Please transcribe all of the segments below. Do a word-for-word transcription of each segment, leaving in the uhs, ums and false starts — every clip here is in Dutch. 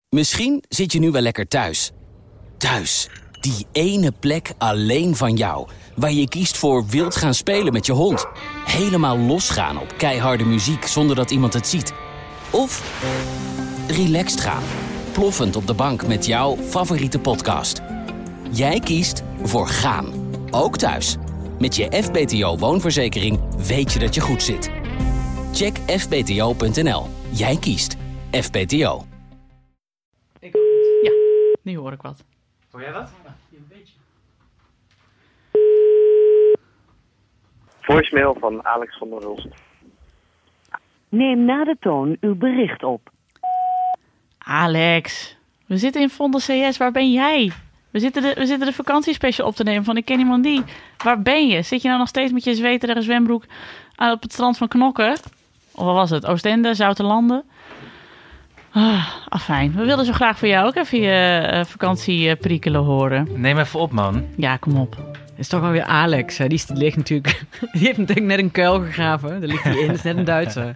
Misschien zit je nu wel lekker thuis. Thuis, die ene plek alleen van jou. Waar je kiest voor wild gaan spelen met je hond. Helemaal losgaan op keiharde muziek zonder dat iemand het ziet. Of relaxed gaan. Ploffend op de bank met jouw favoriete podcast. Jij kiest voor gaan. Ook thuis. Met je F B T O-woonverzekering weet je dat je goed zit. Check f b t o punt n l. Jij kiest F B T O. Ik ook niet. Ja, nu hoor ik wat. Hoor jij wat? Ja, een beetje. Voicemail van Alex van der Hulst. Neem na de toon uw bericht op. Alex, we zitten in Vondel C S. Waar ben jij? We zitten, de, we zitten de vakantiespecial op te nemen van Ik Ken Iemand Die. Waar ben je? Zit je nou nog steeds met je zweterige zwembroek aan op het strand van Knokken? Of wat was het? Oostende, Zoutelanden? Ah, afijn. We wilden zo graag voor jou ook even je uh, vakantieperikelen horen. Neem even op, man. Ja, kom op. Het is toch wel weer Alex. Hè? Die, is, die ligt natuurlijk... Die heeft natuurlijk net een kuil gegraven. Daar ligt hij in. Dat is net een Duitser.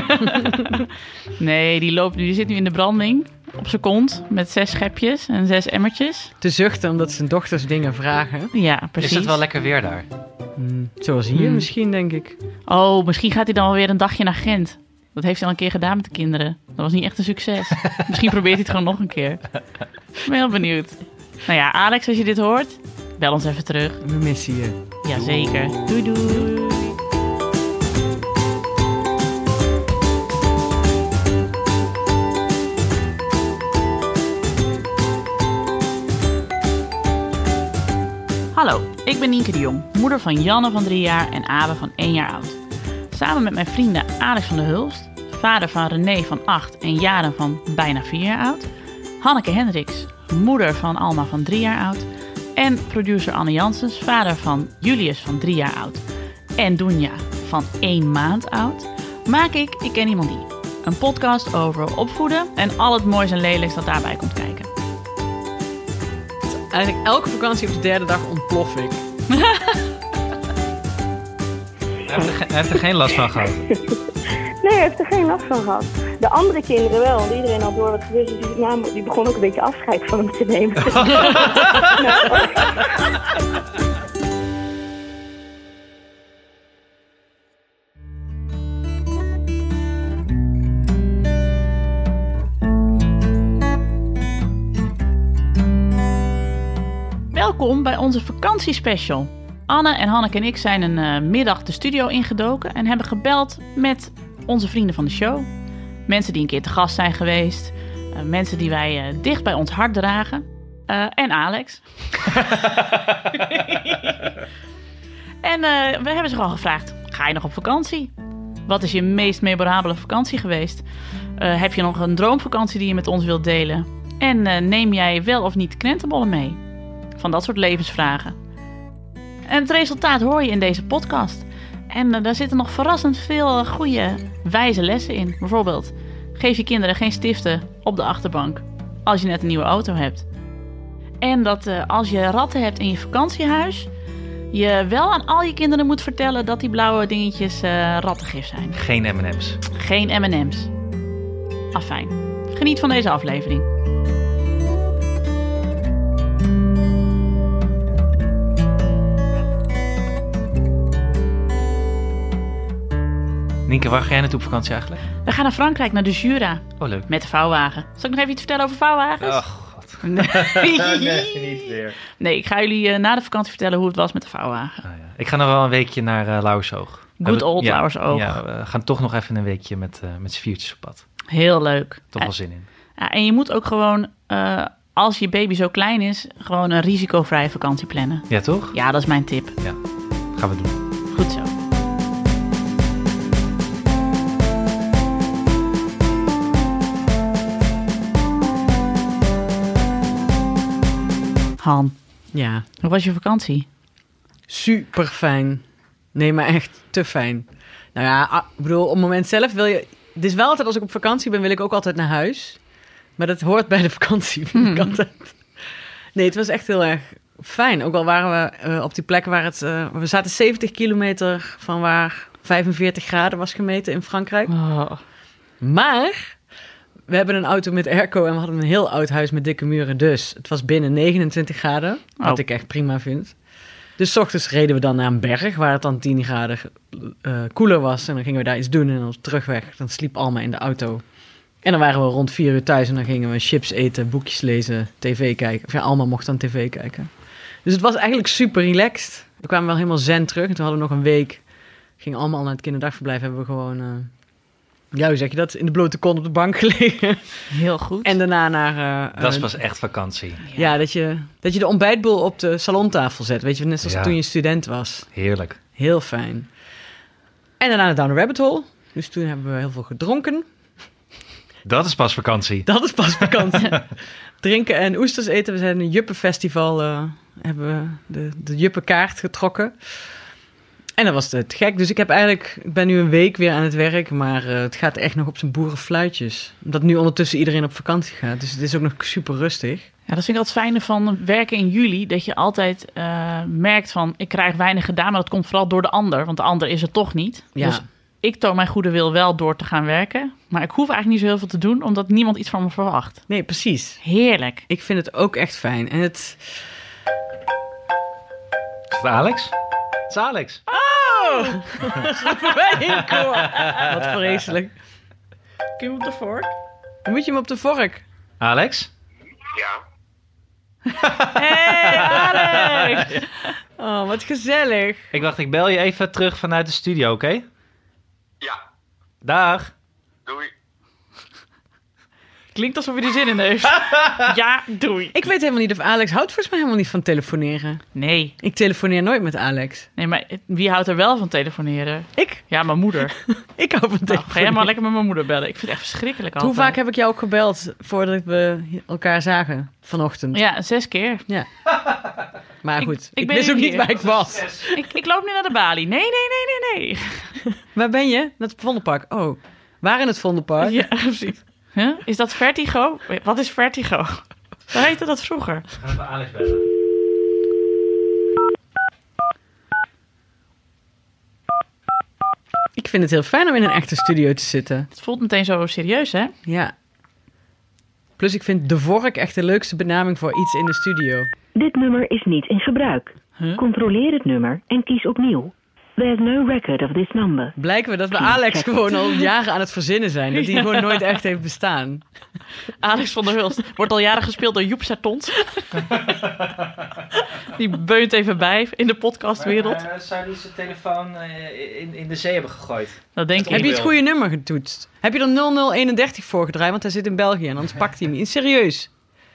Nee, die, loopt, die zit nu in de branding. Op zijn kont. Met zes schepjes en zes emmertjes. Te zuchten omdat zijn dochters dingen vragen. Ja, precies. Is het wel lekker weer daar? Hmm, zoals hier Hmm. misschien, denk ik. Oh, misschien gaat hij dan wel weer een dagje naar Gent. Dat heeft hij al een keer gedaan met de kinderen. Dat was niet echt een succes. Misschien probeert hij het gewoon nog een keer. Ik ben heel benieuwd. Nou ja, Alex, als je dit hoort, bel ons even terug. We missen je. Jazeker. Doei doei. Hallo, ik ben Nienke de Jong, moeder van Janne van drie jaar en Abe van één jaar oud. Samen met mijn vrienden Alex van der Hulst, vader van René van acht en Jaren van bijna vier jaar oud, Hanneke Hendricks, moeder van Alma van drie jaar oud en producer Anne Janssens, vader van Julius van drie jaar oud en Doenja van één maand oud, maak ik Ik Ken Iemand Die. Een podcast over opvoeden en al het moois en lelijks dat daarbij komt kijken. Eigenlijk elke vakantie op de derde dag ontplof ik. Hij heeft, er, ge- hij heeft er geen last van gehad. Nee, hij heeft er geen last van gehad. De andere kinderen wel, want iedereen had door wat gebeurd. Dus die, namen, die begon ook een beetje afscheid van hem te nemen. Welkom bij onze vakantiespecial. Anne en Hanneke en ik zijn een uh, middag de studio ingedoken en hebben gebeld met onze vrienden van de show. Mensen die een keer te gast zijn geweest. Uh, mensen die wij uh, dicht bij ons hart dragen. Uh, en Alex. En uh, we hebben ze gewoon gevraagd, ga je nog op vakantie? Wat is je meest memorabele vakantie geweest? Uh, heb je nog een droomvakantie die je met ons wilt delen? En uh, neem jij wel of niet krentenbollen mee? Van dat soort levensvragen. En het resultaat hoor je in deze podcast. En uh, daar zitten nog verrassend veel uh, goede, wijze lessen in. Bijvoorbeeld, geef je kinderen geen stiften op de achterbank als je net een nieuwe auto hebt. En dat uh, als je ratten hebt in je vakantiehuis, je wel aan al je kinderen moet vertellen dat die blauwe dingetjes uh, rattengif zijn. Geen M en M's. Geen M en M's. Afijn. Geniet van deze aflevering. Nienke, waar ga jij naartoe op vakantie eigenlijk? We gaan naar Frankrijk, naar de Jura. Oh, leuk. Met de vouwwagen. Zal ik nog even iets vertellen over vouwwagens? Oh, god. Nee. Nee, niet weer. Nee, ik ga jullie uh, na de vakantie vertellen hoe het was met de vouwwagen. Ah, ja. Ik ga nog wel een weekje naar uh, Lauwersoog. Good old ja, Lauwersoog. Ja, we gaan toch nog even een weekje met, uh, met z'n viertjes op pad. Heel leuk. Toch wel zin in. Ja, en je moet ook gewoon, uh, als je baby zo klein is, gewoon een risicovrije vakantie plannen. Ja, toch? Ja, dat is mijn tip. Ja, gaan we doen. Goed zo. Han, Ja, hoe was je vakantie? super fijn. Nee, maar echt te fijn. Nou ja, ah, ik bedoel, op het moment zelf wil je... Het is wel altijd, als ik op vakantie ben, wil ik ook altijd naar huis. Maar dat hoort bij de vakantie, vind ik Hmm. altijd. Nee, het was echt heel erg fijn. Ook al waren we uh, op die plek waar het... Uh, we zaten zeventig kilometer van waar vijfenveertig graden was gemeten in Frankrijk. Oh. Maar we hebben een auto met airco en we hadden een heel oud huis met dikke muren. Dus het was binnen negenentwintig graden, wat Oh. ik echt prima vind. Dus 's ochtends reden we dan naar een berg waar het dan tien graden uh, koeler was. En dan gingen we daar iets doen en dan op terugweg. Dan sliep Alma in de auto. En dan waren we rond vier uur thuis en dan gingen we chips eten, boekjes lezen, tv kijken. Of ja, Alma mocht dan tv kijken. Dus het was eigenlijk super relaxed. We kwamen wel helemaal zen terug. En toen hadden we nog een week. Gingen allemaal naar het kinderdagverblijf. Hebben we gewoon, uh, ja, hoe zeg je dat? In de blote kont op de bank gelegen. Heel goed. En daarna naar... Uh, Dat is uh, pas echt vakantie. Ja, dat je, dat je de ontbijtboel op de salontafel zet. Weet je, net zoals Ja. toen je student was. Heerlijk. Heel fijn. En daarna naar Down the Rabbit Hole. Dus toen hebben we heel veel gedronken. Dat is pas vakantie. Dat is pas vakantie. Drinken en oesters eten. We zijn een juppenfestival, uh, hebben we de, de juppenkaart getrokken. En dat was het gek. Dus ik heb eigenlijk, ik ben nu een week weer aan het werk, maar uh, het gaat echt nog op zijn boerenfluitjes. Omdat nu ondertussen iedereen op vakantie gaat. Dus het is ook nog super rustig. Ja, dat vind ik altijd fijne van werken in juli. Dat je altijd uh, merkt van, ik krijg weinig gedaan, maar dat komt vooral door de ander. Want de ander is het toch niet. Ja. Dus ik toon mijn goede wil wel door te gaan werken. Maar ik hoef eigenlijk niet zo heel veel te doen, omdat niemand iets van me verwacht. Nee, precies. Heerlijk. Ik vind het ook echt fijn. En het... Is het Alex? Het is Alex. Oh! Wat vreselijk. Kun je op de vork? Dan moet je hem op de vork. Alex? Ja. Hey, Alex! Oh, wat gezellig. Ik wacht, ik bel je even terug vanuit de studio, oké? Okay? Ja. Dag. Doei. Klinkt alsof hij er zin in heeft. Ja, doei. Ik weet helemaal niet of Alex houdt volgens mij helemaal niet van telefoneren. Nee. Ik telefoneer nooit met Alex. Nee, maar wie houdt er wel van telefoneren? Ik? Ja, mijn moeder. Ik hou van Nou, telefoneren. ga jij maar lekker met mijn moeder bellen. Ik vind het echt verschrikkelijk Hoe altijd. vaak heb ik jou ook gebeld voordat we elkaar zagen vanochtend? Ja, zes keer. Ja. Maar Ik- goed, ik ik, ben wist ook hier. niet waar ik was. Ik, ik loop nu naar de balie. Nee, nee, nee, nee, nee. Waar ben je? Naar het Vondelpark. Oh, waar in het Vondelpark? Ja, precies. Huh? Is dat vertigo? Wat is vertigo? Waar heette dat vroeger? Gaan we Alex bellen. Ik vind het heel fijn om in een echte studio te zitten. Het voelt meteen zo serieus, hè? Ja. Plus ik vind de vork echt de leukste benaming voor iets in de studio. Dit nummer is niet in gebruik. Huh? Controleer het nummer en kies opnieuw. There's no record of this number. Blijken we dat we Alex gewoon al jaren aan het verzinnen zijn. Dat die gewoon nooit echt heeft bestaan. Alex van der Hulst wordt al jaren gespeeld door Joep Sertons. Die beunt even bij in de podcastwereld. Maar, uh, zou die zijn telefoon uh, in, in de zee hebben gegooid? Dat denk Het Heb ik. je het goede nummer getoetst? Heb je er nul nul eenendertig voor gedraaid? Want hij zit in België en anders pakt hij hem niet. Serieus.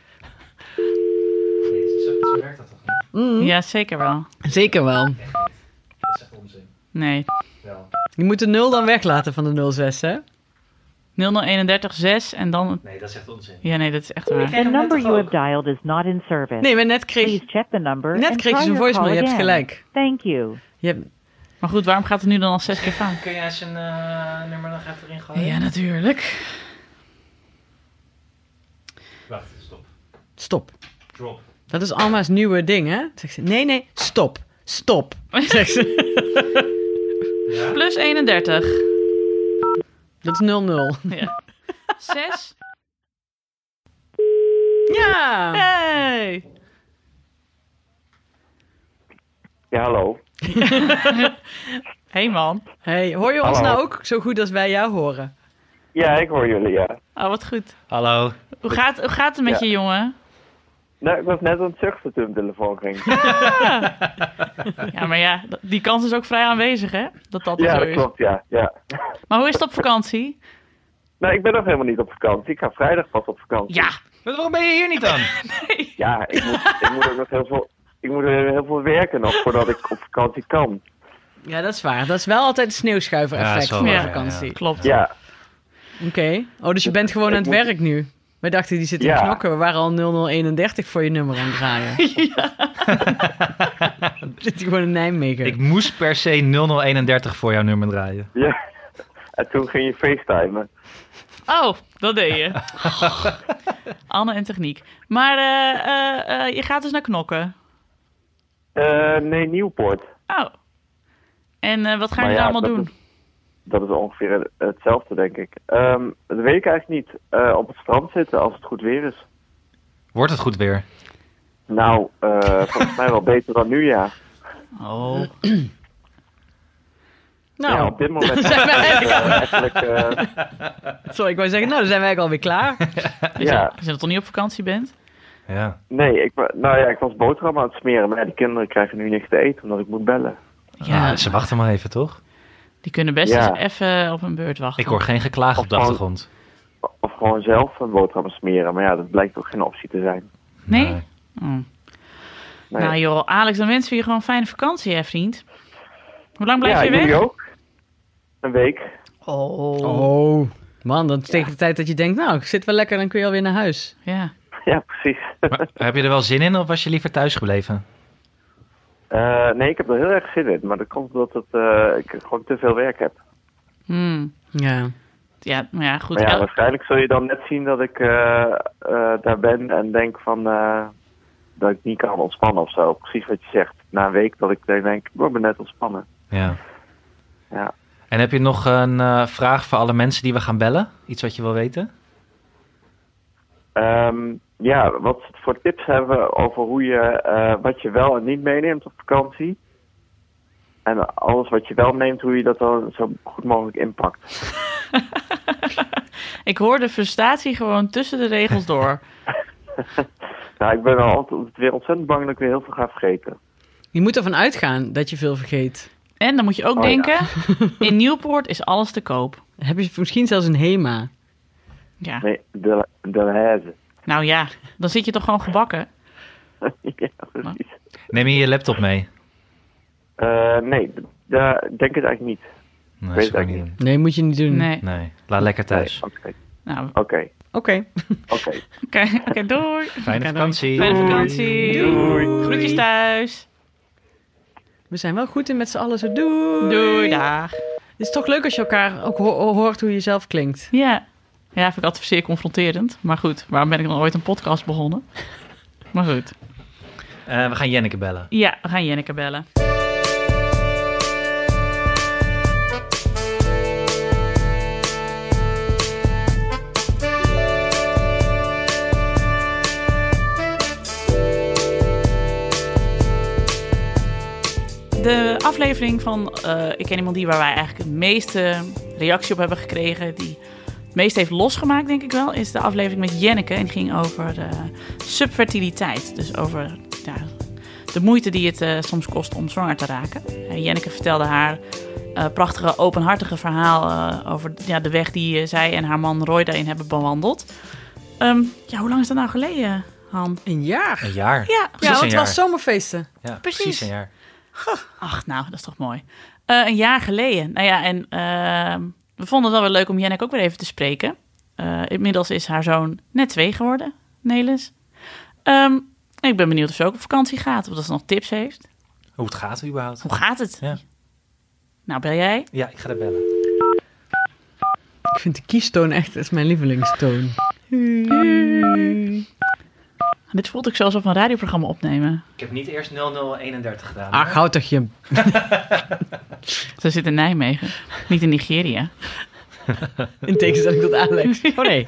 Nee, zo, zo werkt dat toch niet? Mm. Ja, zeker wel. Zeker wel. Dat is echt onzin. Nee. Wel. Je moet de nul dan weglaten van de nul zes, hè? nul nul eenendertig zes en dan... Nee, dat is echt onzin. Ja, nee, dat is echt waar. The number you have dialed is not in service. Nee, maar net kreeg, Please check the number net and kreeg je try zo'n your voicemail. Je call hebt again. gelijk. Thank you. Je hebt... Maar goed, waarom gaat het nu dan al zes keer fout? Kun jij zijn uh, nummer nog even erin gooien? Ja, natuurlijk. Wacht, stop. Stop. Drop. Dat is Alma's nieuwe ding, hè? Zegt ze, nee, nee, stop. Stop. Zegt ze. Ja. Plus eenendertig. Dat is nul nul. Ja. zes. Ja. Hey! Ja, hallo. Hey man. Hey, hoor je ons Hallo. nou ook zo goed als wij jou horen? Ja, ik hoor jullie, ja. Oh, wat goed. Hallo. Hoe gaat, hoe gaat het met Ja. je jongen? Nou, ik was net aan het zuchten toen mijn telefoon ging. Ja, maar ja, d- die kans is ook vrij aanwezig, hè? Dat dat Ja, zo dat is. klopt, ja. ja. Maar hoe is het op vakantie? Nou, ik ben nog helemaal niet op vakantie. Ik ga vrijdag pas op vakantie. Ja. Maar waarom ben je hier niet dan? Ja, ik moet, ik moet ook nog heel veel... Ik moet er heel veel werken nog voordat ik op vakantie kan. Ja, dat is waar. Dat is wel altijd het sneeuwschuiver Ja, effect zo van waar, de ja, vakantie. Klopt. Ja, Oké. Oh, dus je bent gewoon ik aan het moet- werk nu. Wij dachten, die zit in Ja. knokken. We waren al nul nul eenendertig voor je nummer aan het draaien. Zit hij gewoon in Nijmegen. Ik moest per se nul nul eenendertig voor jouw nummer draaien. ja. En toen ging je facetimen. Oh, dat deed je. Anne en techniek. Maar eh, eh, eh, je gaat dus naar knokken. Eh, nee, Nieuwpoort. Oh. En eh, wat gaan Maar jullie ja, allemaal dat doen? is- dat is ongeveer hetzelfde, denk ik. Um, dat weet ik eigenlijk niet. Uh, op het strand zitten als het goed weer is. Wordt het goed weer? Nou, uh, volgens mij wel beter dan nu, ja. Oh. Nou, Ja, op dit moment zijn wij uh, eigenlijk... Uh, sorry, ik wou zeggen, nou, dan zijn wij eigenlijk alweer klaar. ja, Als je toch niet op vakantie bent? Ja. nee, ik, wa- nou ja, ik was boterham aan het smeren, maar ja, die kinderen krijgen nu niks te eten omdat ik moet bellen. Ja, Ah, ze wachten maar even, toch? die kunnen best Ja. eens even op hun beurt wachten. Ik hoor geen geklaag op de Of achtergrond. Of gewoon zelf een boterham smeren, maar ja, dat blijkt ook geen optie te zijn. Nee? Nee. Oh. Nee. Nou joh, Alex, dan wensen we je gewoon een fijne vakantie, hè, vriend? Hoe lang blijf ja, je weg? jullie ook? Een week. Oh. Oh, man, dan tegen de tijd dat je denkt, nou, ik zit wel lekker, dan kun je alweer naar huis. Ja. Ja, precies. Maar, heb je er wel zin in of was je liever thuis gebleven? Uh, nee, ik heb er heel erg zin in, maar dat komt omdat het, uh, ik gewoon te veel werk heb. Hmm. Ja. Ja, maar ja, goed. Maar ja, El- waarschijnlijk zul je dan net zien dat ik uh, uh, daar ben en denk van uh, dat ik niet kan ontspannen of zo. Precies wat je zegt. Na een week dat ik denk, oh, ik ben net ontspannen. Ja. Ja. En heb je nog een uh, vraag voor alle mensen die we gaan bellen? Iets wat je wil weten? Um, ja, wat voor tips hebben we over hoe je, uh, wat je wel en niet meeneemt op vakantie? En alles wat je wel neemt, hoe je dat dan zo goed mogelijk inpakt. Ik hoor de frustratie gewoon tussen de regels door. Nou, ik ben wel altijd weer ontzettend bang dat ik weer heel veel ga vergeten. Je moet ervan uitgaan dat je veel vergeet. En dan moet je ook Oh, denken, in Nieuwpoort is alles te koop. Heb je misschien zelfs een HEMA? Ja. Nee, de, de Haze. Nou ja, dan zit je toch gewoon gebakken? Ja, precies. Neem je je laptop mee? Uh, nee, daar denk ik eigenlijk niet. Nee, Weet dat zou ik ik niet doen. Nee, moet je niet doen. Nee. Nee, laat lekker thuis. Nee, Oké, Nou, oké, Oké. oké. oké, oké, doei. Fijne Oké, vakantie. Fijne Doei. vakantie. Doei. Groetjes thuis. We zijn wel goed in met z'n allen zo. Doei. Doei, dag. Het is toch leuk als je elkaar ook ho- hoort hoe je zelf klinkt. Ja. Ja, vind ik altijd zeer confronterend. Maar goed, waarom ben ik dan ooit een podcast begonnen? Maar goed. Uh, we gaan Jenneke bellen. Ja, we gaan Jenneke bellen. De aflevering van uh, Ik Ken Iemand Die, waar wij eigenlijk het meeste reactie op hebben gekregen, die het meest heeft losgemaakt, denk ik wel, is de aflevering met Jenneke. En die ging over uh, subfertiliteit. Dus over ja, de moeite die het uh, soms kost om zwanger te raken. Uh, Jenneke vertelde haar uh, prachtige, openhartige verhaal uh, over ja, de weg die uh, zij en haar man Roy daarin hebben bewandeld. Um, ja, hoe lang is dat nou geleden, Han? Een jaar. Een jaar. Ja, Ja, Precies want een het jaar. was zomerfeesten. Ja, Precies. precies een jaar. Ach, nou, dat is toch mooi. Uh, een jaar geleden. Nou ja, en uh, we vonden het wel weer leuk om Jenneke ook weer even te spreken. Uh, inmiddels is haar zoon net twee geworden, Nelis. Um, ik ben benieuwd of ze ook op vakantie gaat, of dat ze nog tips heeft. Hoe het gaat überhaupt. Hoe gaat het? Ja. Nou, bel jij? Ja, ik ga er bellen. Ik vind de kiestoon echt, dat is mijn lievelingstoon. Dit voelt ik zelfs op een radioprogramma opnemen. Ik heb niet eerst nul nul eenendertig gedaan. Ach, houd toch je... Ze zit in Nijmegen, niet in Nigeria. In tegenstelling tot Alex. Oh nee.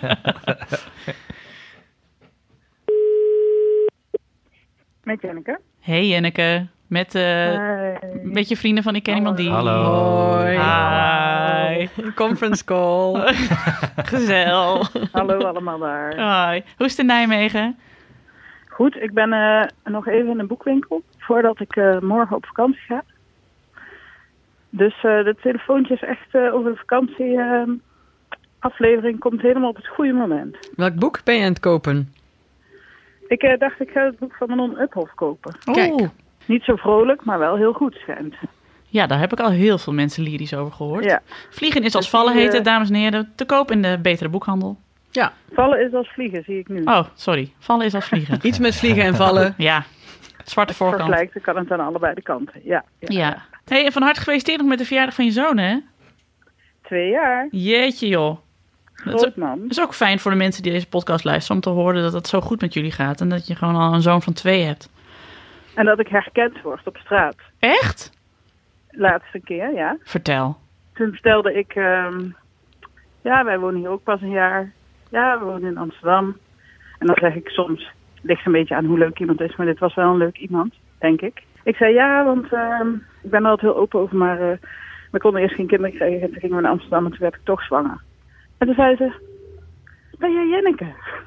Met Jenneke. Hey Jenneke, met, uh, Hi. met je vrienden van Ik Ken Iemand Die. Hallo. Hoi. Hi. Conference call. Gezel. Hallo allemaal daar. Hoi. Hoe is het in Nijmegen? Goed, ik ben uh, nog even in een boekwinkel voordat ik uh, morgen op vakantie ga. Dus uh, de telefoontje is echt uh, over de vakantie uh, aflevering komt helemaal op het goede moment. Welk boek ben je aan het kopen? Ik uh, dacht ik ga het boek van Manon Uphoff kopen. Kijk. Oeh. Niet zo vrolijk, maar wel heel goed schijnt. Ja, daar heb ik al heel veel mensen lyrisch over gehoord. Ja. Vliegen is als Dus vallen die, heet het, uh, dames en heren. Te koop in de betere boekhandel. Ja, Vallen is als vliegen, zie ik nu. Oh, sorry. Vallen is als vliegen. iets met vliegen en vallen. Ja, zwarte voorkant. Vergelijkt, dan kan het aan allebei de kanten. Ja. ja. Ja. Hey, en van harte gefeliciteerd nog met de verjaardag van je zoon, hè? Twee jaar. Jeetje, joh. Dat is, Groot ook, man. dat is ook fijn voor de mensen die deze podcast luisteren om te horen dat het zo goed met jullie gaat. En dat je gewoon al een zoon van twee hebt. En dat ik herkend word op straat. Echt? Laatste keer, ja. Vertel. toen vertelde ik... Um, ja, wij wonen hier ook pas een jaar. Ja, we wonen in Amsterdam. En dan zeg ik soms... Het ligt een beetje aan hoe leuk iemand is, maar dit was wel een leuk iemand, denk ik. Ik zei ja, want uh, ik ben er altijd heel open over, maar uh, we konden eerst geen kinderen krijgen. En toen gingen we naar Amsterdam en toen werd ik toch zwanger. En toen zei ze, ben jij Jenneke?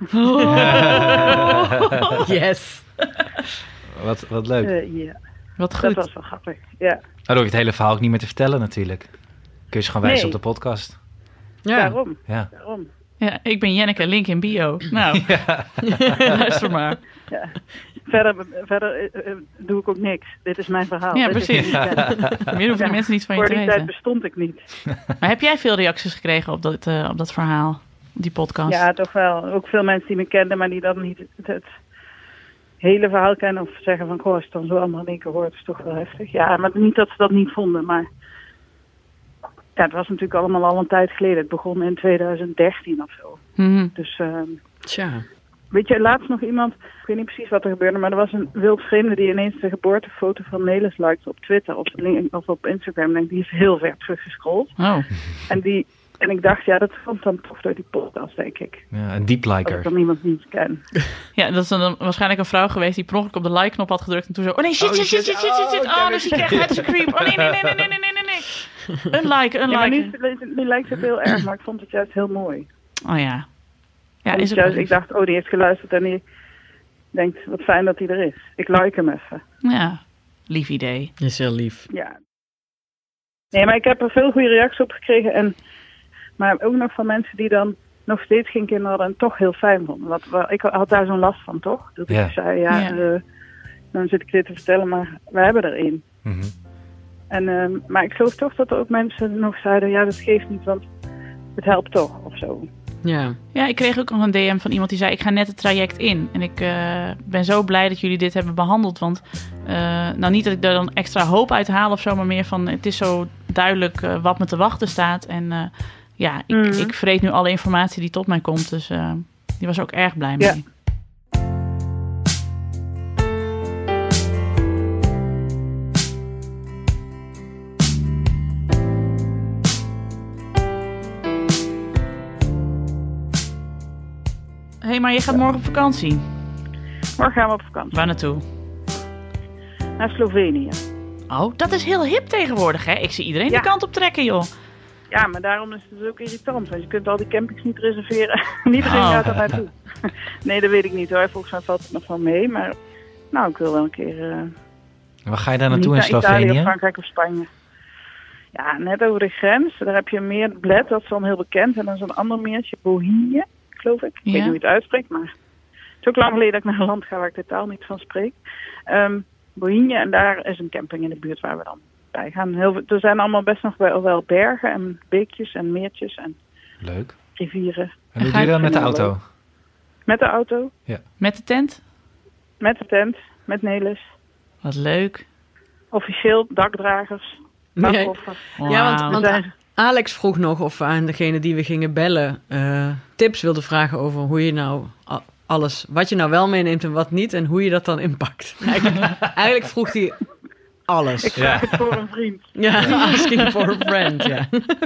Oh. Yes. Wat, wat leuk. Uh, ja. Wat goed. Dat was wel grappig, ja. Nou, dan hoef je het hele verhaal ook niet meer te vertellen natuurlijk. Kun je ze gewoon wijzen Nee. op de podcast. Ja. Daarom, Ja. daarom. Ja, ik ben Jenneke, link in bio. Nou, luister maar. Ja. Verder, verder uh, uh, doe ik ook niks. Dit is mijn verhaal. Ja, Dit is precies. wie ik ben. Meer hoeven de mensen niet van je Voor te die tijd weten. bestond ik niet. Maar heb jij veel reacties gekregen op dat, uh, op dat verhaal? Die podcast? Ja, toch wel. Ook veel mensen die me kenden, maar die dan niet het, het hele verhaal kennen. Of zeggen van, goh, als je het dan zo allemaal in één keer hoort, is toch wel heftig. Ja, maar niet dat ze dat niet vonden, maar... Ja, het was natuurlijk allemaal al een tijd geleden. Het begon in twintig dertien of zo. Mm-hmm. Dus, uh, Tja. weet je, laatst nog iemand... Ik weet niet precies wat er gebeurde, maar er was een wildvreemde die ineens de geboortefoto van Nelis liked op Twitter of, of op Instagram. En die is heel ver teruggescrolld. Oh. En die... En ik dacht, ja, dat komt dan toch door die podcast, denk ik. Ja, een deep Als liker. ik dan iemand niet ken. Ja, dat is dan waarschijnlijk een vrouw geweest die per ongeluk op de like-knop had gedrukt en toen zo... Oh nee, shit, shit, shit, shit, shit, shit, shit. Oh, dus ik krijg het is een creep. Oh nee, nee, nee, nee, nee, nee, nee, nee. Een like, een Ja, maar like. nu, nu lijkt het heel erg, maar ik vond het juist heel mooi. Oh ja. Ja, Want is het juist, ik dacht, oh, die heeft geluisterd en die denkt, wat fijn dat hij er is. Ik like hem even. Ja, lief idee. Is heel lief. Ja. Nee, maar ik heb er veel goede reacties op gekregen. En, maar ook nog van mensen die dan nog steeds geen kinderen hadden en toch heel fijn vonden. Want wat, ik had daar zo'n last van, toch? Dat Ja. ik zei, ja, Ja. Uh, dan zit ik dit te vertellen, maar we hebben er één. Mhm. En, uh, maar ik geloof toch dat er ook mensen nog zeiden, ja, dat geeft niet, want het helpt toch, of zo. Ja. Ja, ik kreeg ook nog een D M van iemand die zei... ik ga net het traject in. En ik uh, ben zo blij dat jullie dit hebben behandeld. Want, uh, nou niet dat ik daar dan extra hoop uit haal of zo... maar meer van, het is zo duidelijk uh, wat me te wachten staat. En uh, ja, ik, Mhm. ik vreet nu alle informatie die tot mij komt. Dus uh, die was ook erg blij mee. Ja. Hé, hey, maar je gaat morgen op vakantie. Morgen gaan we op vakantie. Waar naartoe? Naar Slovenië. Oh, dat is heel hip tegenwoordig, hè? Ik zie iedereen Ja. de kant op trekken, joh. Ja, maar daarom is het dus ook irritant. Want je kunt al die campings niet reserveren. Iedereen Oh. gaat er naartoe. Nee, dat weet ik niet hoor. Volgens mij valt het nog wel mee. Maar nou, ik wil wel een keer... Uh, Waar ga je daar naartoe in niet naar Italië, Slovenië? Frankrijk of Spanje. Ja, net over de grens. Daar heb je een meer Bled. Dat is dan heel bekend. En dan is een ander meertje, Bohinje, geloof ik. Ik Ja. weet niet hoe je het uitspreekt, maar... Het is ook lang geleden dat ik naar een land ga waar ik de taal niet van spreek. Um, Bohinje, en daar is een camping in de buurt waar we dan bij gaan. Heel, veel- er zijn allemaal best nog wel, wel bergen en beekjes en meertjes en Leuk. rivieren. En hoe doe je dat met de ga je- auto? Met de auto, Met de tent? met de tent, met Nelis. Wat leuk. Officieel dakdragers, Nee. dakkoffer. Ja, want, Wauw. want We zijn- Alex vroeg nog of we aan degene die we gingen bellen uh, tips wilde vragen over hoe je nou a- alles, wat je nou wel meeneemt en wat niet en hoe je dat dan inpakt. Eigenlijk, eigenlijk vroeg hij alles. Ik vraag het voor een vriend. Ja, asking for a friend, ja.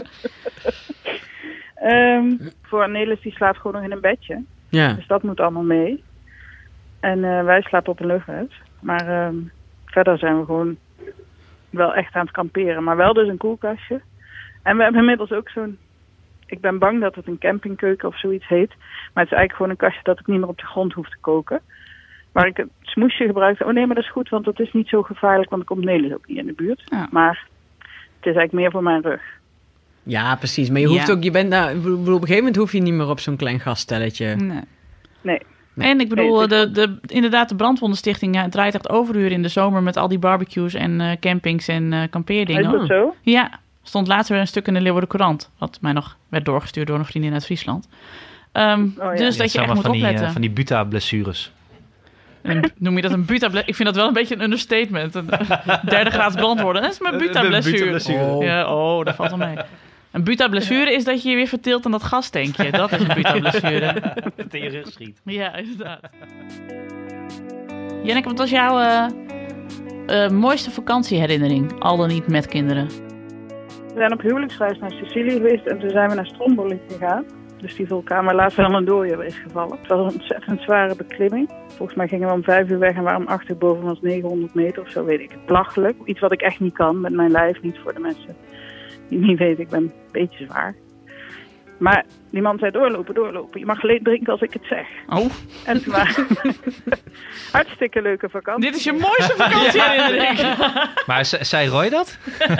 Um, voor Nelis, die slaapt gewoon nog in een bedje. Ja, Dus dat moet allemaal mee. En uh, wij slapen op een luchtbed. Maar um, verder zijn we gewoon wel echt aan het kamperen. Maar wel dus een koelkastje. En we hebben inmiddels ook zo'n... Ik ben bang dat het een campingkeuken of zoiets heet. Maar het is eigenlijk gewoon een kastje dat ik niet meer op de grond hoef te koken. Waar ik het smoesje gebruikte. Oh nee, maar dat is goed, want dat is niet zo gevaarlijk. Want er komt Nelis ook niet in de buurt. Ja. Maar het is eigenlijk meer voor mijn rug. ja precies. Maar je hoeft Ja. ook, je bent daar, ik bedoel, op een gegeven moment hoef je niet meer op zo'n klein gaststelletje. Nee. Nee. Nee. En ik bedoel, Nee, de, het de, inderdaad, de Brandwondenstichting ja, het draait echt overuur in de zomer met al die barbecues en uh, campings en uh, kampeerdingen. Is dat zo? Ja, stond laatst weer een stuk in de Leeuwarden Courant, wat mij nog werd doorgestuurd door een vriendin uit Friesland. Um, Oh ja. Dus Ja, dat je echt allemaal moet van die, opletten. eh, van die buta-blessures. En noem je dat een buta? Ik vind dat wel een beetje een understatement. Een derde graads brandwonden. Dat is mijn buta-blessure. buta-blessure. Oh. Ja, oh, dat valt wel mee. Een buta-blessure is dat je je weer verteelt aan dat gastankje. Dat is een buta-blessure. Dat in je rug schiet. Ja, inderdaad. Jenneke, wat was jouw uh, uh, mooiste vakantieherinnering? Al dan niet met kinderen. We zijn op huwelijksreis naar Sicilië geweest en toen zijn we naar Stromboli gegaan. Dus die vulkaan waar laatst wel een dode is gevallen. Het was een ontzettend zware beklimming. Volgens mij gingen we om vijf uur weg en waren om acht uur boven ons negenhonderd meter of zo, weet ik het. Belachelijk. Iets wat ik echt niet kan met mijn lijf, niet voor de mensen die niet weten. Ik ben een beetje zwaar. Maar die man zei doorlopen, doorlopen. Je mag alleen drinken als ik het zeg. Oh. En toen waren hartstikke leuke vakantie. Dit is je mooiste vakantieherinnering. Ja. Maar ze- zei Roy dat?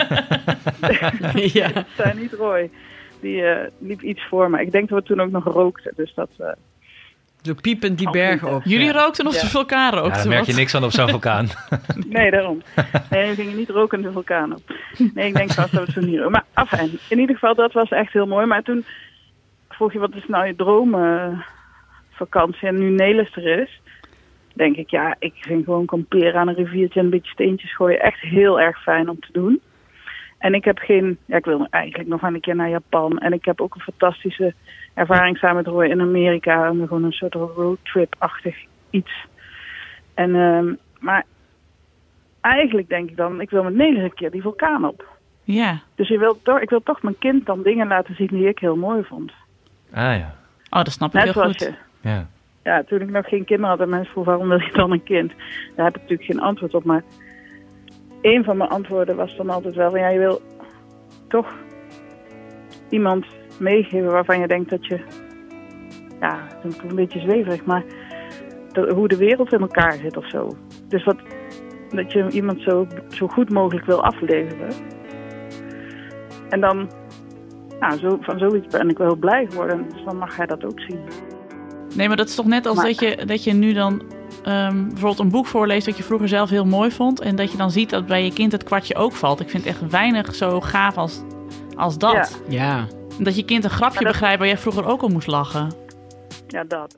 Ja. Het zei niet Roy. Die uh, liep iets voor me. Ik denk dat we toen ook nog rookten. Dus dat... Uh... Zo piepend die bergen op. Jullie Ja. rookten of Ja. de vulkaan rookte? Ja, daar merk je Want- niks van op zo'n vulkaan. Nee, daarom. Nee, we gingen niet roken de vulkaan op. Nee, ik denk vast dat we het toen niet roken. Maar afijn, in ieder geval, dat was echt heel mooi. Maar toen vroeg je, wat is nou je droomvakantie? En nu Nelis er is, denk ik, ja, ik vind gewoon kamperen aan een riviertje en een beetje steentjes gooien echt heel erg fijn om te doen. En ik heb geen, ja, ik wil eigenlijk nog een keer naar Japan. En ik heb ook een fantastische ervaring samen met Roy in Amerika. Gewoon een soort roadtrip-achtig iets. En, um, maar eigenlijk denk ik dan, ik wil met Nelis een keer die vulkaan op. Ja. Dus je wilt toch, ik wil toch mijn kind dan dingen laten zien die ik heel mooi vond. Ah ja. Oh, dat snap ik Net heel zoals goed. je. Ja. Ja, toen ik nog geen kinderen had en mensen vroegen waarom wil je dan een kind? Daar heb ik natuurlijk geen antwoord op. Maar een van mijn antwoorden was dan altijd wel van ja, je wil toch iemand meegeven waarvan je denkt dat je, ja, dat is een beetje zweverig, maar dat, hoe de wereld in elkaar zit of zo. Dus wat, dat je iemand zo, zo goed mogelijk wil afleveren. En dan, nou, zo, van zoiets ben ik wel heel blij geworden. Dus dan mag hij dat ook zien. Nee, maar dat is toch net als Maar- dat, je, dat je nu dan um, bijvoorbeeld een boek voorleest dat je vroeger zelf heel mooi vond. En dat je dan ziet dat bij je kind het kwartje ook valt. Ik vind het echt weinig zo gaaf als, als dat. Ja. Dat je kind een grapje Maar dat- begrijpt waar jij vroeger ook om moest lachen. Ja, dat.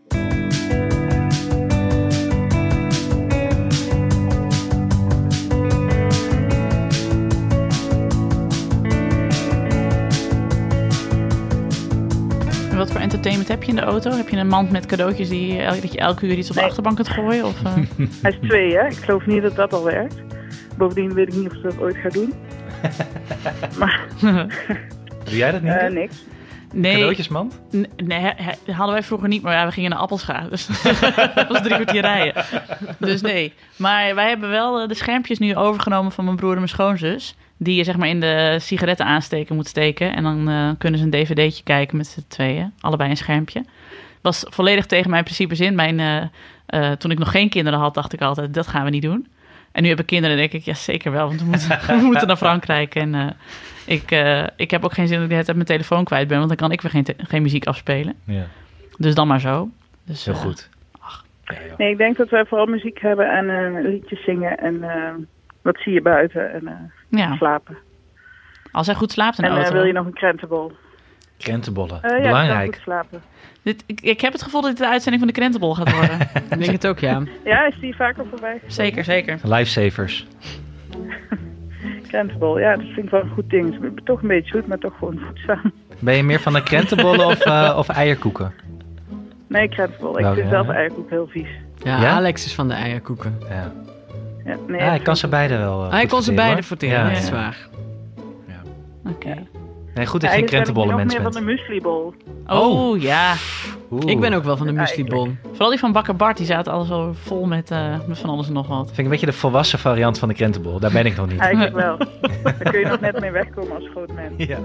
En wat voor entertainment heb je in de auto? Heb je een mand met cadeautjes die el- dat je elke uur iets op de Nee. achterbank kunt gooien? Of, uh... Hij is twee, hè? Ik geloof niet dat dat al werkt. Bovendien weet ik niet of ze dat ooit gaat doen. Maar Doe jij dat niet? uh, niks. Nee, Cadeautjesmand? n- nee, he- he- hadden wij vroeger niet, maar ja, we gingen naar Appelscha. Dus dat was drie kwartier rijden. Dus nee. Maar wij hebben wel uh, de schermpjes nu overgenomen van mijn broer en mijn schoonzus. Die je zeg maar in de sigaretten aansteken moet steken. En dan uh, kunnen ze een dvd'tje kijken met z'n tweeën. Allebei een schermpje. Was volledig tegen mijn principes in. Mijn, uh, uh, toen ik nog geen kinderen had, dacht ik altijd, dat gaan we niet doen. En nu heb ik kinderen en denk ik, ja zeker wel. Want we moeten, we moeten naar Frankrijk. En uh, ik, uh, ik heb ook geen zin dat ik de hele tijd mijn telefoon kwijt ben. Want dan kan ik weer geen, te- geen muziek afspelen. Ja, Dus dan maar zo. Dus, heel uh, goed. Nee, ik denk dat wij vooral muziek hebben en uh, liedjes zingen en uh, wat zie je buiten en uh, Ja, slapen. als hij goed slaapt in de En uh, auto. wil je nog een krentenbol? Krentenbollen. Uh, ja, Belangrijk. goed slapen. Dit, ik, ik heb het gevoel dat dit de uitzending van de Krentenbol gaat worden. Ik denk het ook, ja. Ja, is die vaker voorbij? Zeker, zeker. Lifesavers. Krentenbol, ja, dat vind ik wel een goed ding. Het is toch een beetje zoet, maar toch gewoon voedzaam. Ben je meer van de krentenbollen of, uh, of eierkoeken? Nee, krentenbol. Ik Welke, vind zelf ja? eierkoek heel vies. Ja, Ja? Alex is van de eierkoeken. Ja. Ja, nee, Ja, ik kan ze beide wel. uh, Hij goed kon ze verteren, beide hoor. verteren, Ja, dat is ja. waar. Oké. Nee, goed dat je geen krentenbollen mensen mens meer van bent. de muslibol. Oh, ja. Oeh. Ik ben ook wel van de Ja, muslibon. Vooral die van Bakker Bart, die zaten alles zo vol met, uh, met van alles en nog wat. Vind ik een beetje de volwassen variant van de krentenbol. Daar ben ik nog niet. Eigenlijk wel. Daar kun je nog net mee wegkomen als groot mens. Ja.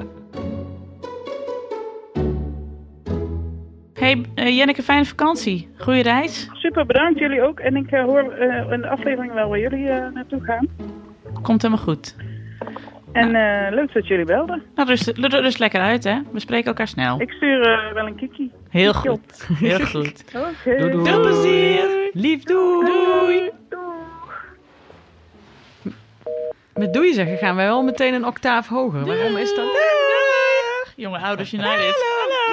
Hey, uh, Jenneke, fijne vakantie. Goeie reis. Super, bedankt jullie ook. En ik uh, hoor uh, in de aflevering wel waar jullie uh, naartoe gaan. Komt helemaal goed. En uh, leuk dat jullie belden. Nou, rust, rust lekker uit, hè. We spreken elkaar snel. Ik stuur uh, wel een kiki. Heel Kiki op. goed. Heel goed. Oké. Doei, doei. Veel plezier. Lief, doei. Doei. Met doei zeggen gaan wij wel meteen een octaaf hoger. Waarom is dat? Jonge Ouders United.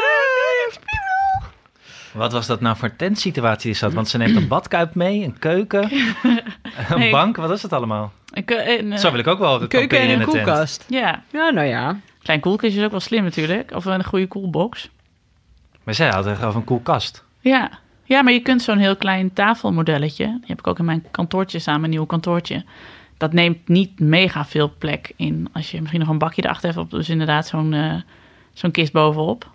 Wat was dat nou voor tentsituatie is dat? Want ze neemt een badkuip mee, een keuken, een Nee. bank. Wat is het allemaal? Een ke- en, uh, Zo wil ik ook wel Een keuken en kamperen in een de tent. koelkast. Ja, Ja, nou ja. klein koelkastje is ook wel slim natuurlijk. Of een goede koelbox. Maar zij had er over een koelkast. Ja. Ja, maar je kunt zo'n heel klein tafelmodelletje. Die heb ik ook in mijn kantoortje samen, een nieuw kantoortje. dat neemt niet mega veel plek in. Als je misschien nog een bakje erachter hebt, dus inderdaad zo'n, uh, zo'n kist bovenop.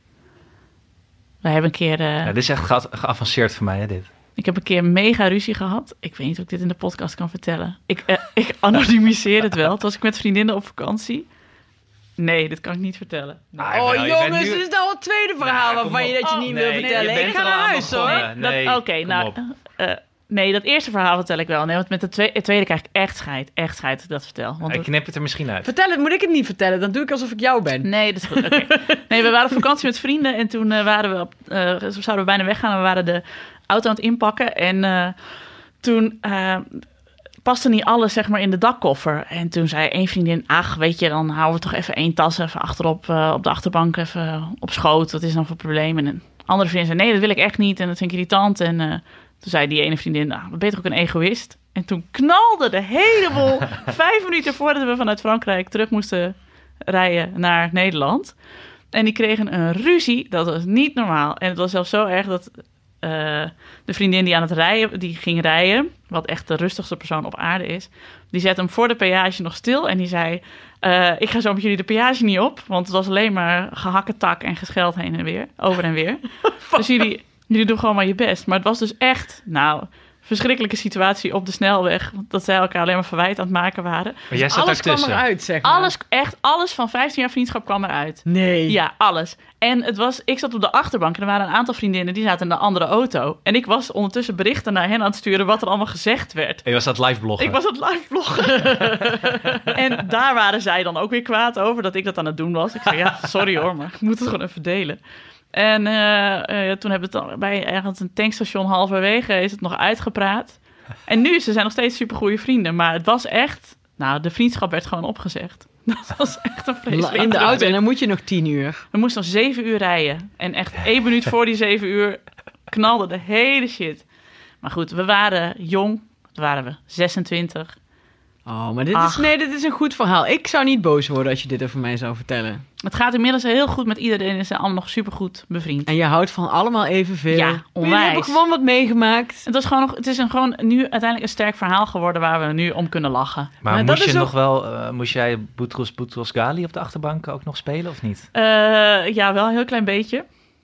We hebben een keer... Uh, ja, dit is echt ge- geavanceerd voor mij, hè, dit. Ik heb een keer mega ruzie gehad. Ik weet niet of ik dit in de podcast kan vertellen. Ik, uh, ik anonimiseer het wel. Toen was ik met vriendinnen op vakantie. Nee, dit kan ik niet vertellen. Nee. Oh wel, jongens, nu... dit is nou het tweede verhaal ja, waarvan je dat je niet oh, wil nee, vertellen. Nee, ik ga naar huis, hoor. Nee, Oké, okay, nou... Uh, nee, dat eerste verhaal vertel ik wel. Nee, want met het tweede, het tweede krijg ik echt scheid. Echt scheid dat ik dat vertel. Want ik knip het er misschien uit. Vertel het, moet ik het niet vertellen? Dan doe ik alsof ik jou ben. Nee, dat is goed. Okay. Nee, we waren op vakantie met vrienden. En toen uh, waren we op, uh, zouden we bijna weggaan. En we waren de auto aan het inpakken. En uh, toen... Uh, paste niet alles, zeg maar, in de dakkoffer. En toen zei één vriendin, ach, weet je, dan houden we toch even één tas even achterop uh, op de achterbank even op schoot. Wat is dan voor probleem? En een andere vriendin zei, nee, dat wil ik echt niet en dat vind ik irritant. En uh, toen zei die ene vriendin, nou, ben je toch ook een egoïst? En toen knalde de hele boel vijf minuten voordat we vanuit Frankrijk terug moesten rijden naar Nederland. En die kregen een ruzie, dat was niet normaal. En het was zelfs zo erg dat... Uh, de vriendin die aan het rijden, die ging rijden, wat echt de rustigste persoon op aarde is, die zette hem voor de peage nog stil en die zei, uh, ik ga zo met jullie de peage niet op, want het was alleen maar gehakketak en gescheld heen en weer, over en weer. Dus jullie, jullie doen gewoon maar je best. Maar het was dus echt, nou, verschrikkelijke situatie op de snelweg, dat zij elkaar alleen maar verwijt aan het maken waren. Maar jij zat alles kwam ertussen. eruit, zeg maar. Alles, echt alles van vijftien jaar vriendschap kwam eruit. Nee. Ja, alles. En het was, ik zat op de achterbank en er waren een aantal vriendinnen die zaten in de andere auto. En ik was ondertussen berichten naar hen aan het sturen wat er allemaal gezegd werd. En je was aan het live bloggen. Ik was aan het live bloggen. En daar waren zij dan ook weer kwaad over dat ik dat aan het doen was. Ik zei, ja, sorry hoor, maar ik moet het gewoon even delen. En uh, uh, toen hebben we het dan bij ergens een tankstation halverwege is het nog uitgepraat. En nu, ze zijn nog steeds super goede vrienden. Maar het was echt, nou, de vriendschap werd gewoon opgezegd. Dat was echt een vreselijk. In de auto en dan moet je nog tien uur. We moesten nog zeven uur rijden. En echt één minuut voor die zeven uur knalde de hele shit. Maar goed, we waren jong. Toen waren we zesentwintig. Oh, maar dit is, nee, dit is een goed verhaal. Ik zou niet boos worden als je dit over mij zou vertellen. Het gaat inmiddels heel goed met iedereen. Ze zijn allemaal nog supergoed bevriend. En je houdt van allemaal evenveel. Ja, onwijs. We hebben gewoon wat meegemaakt. Het, was gewoon nog, het is een, gewoon nu uiteindelijk een sterk verhaal geworden waar we nu om kunnen lachen. Maar, maar moest je ook... nog wel, uh, moest jij Boutros Boutros Ghali op de achterbank ook nog spelen of niet? Uh, ja, wel een heel klein beetje.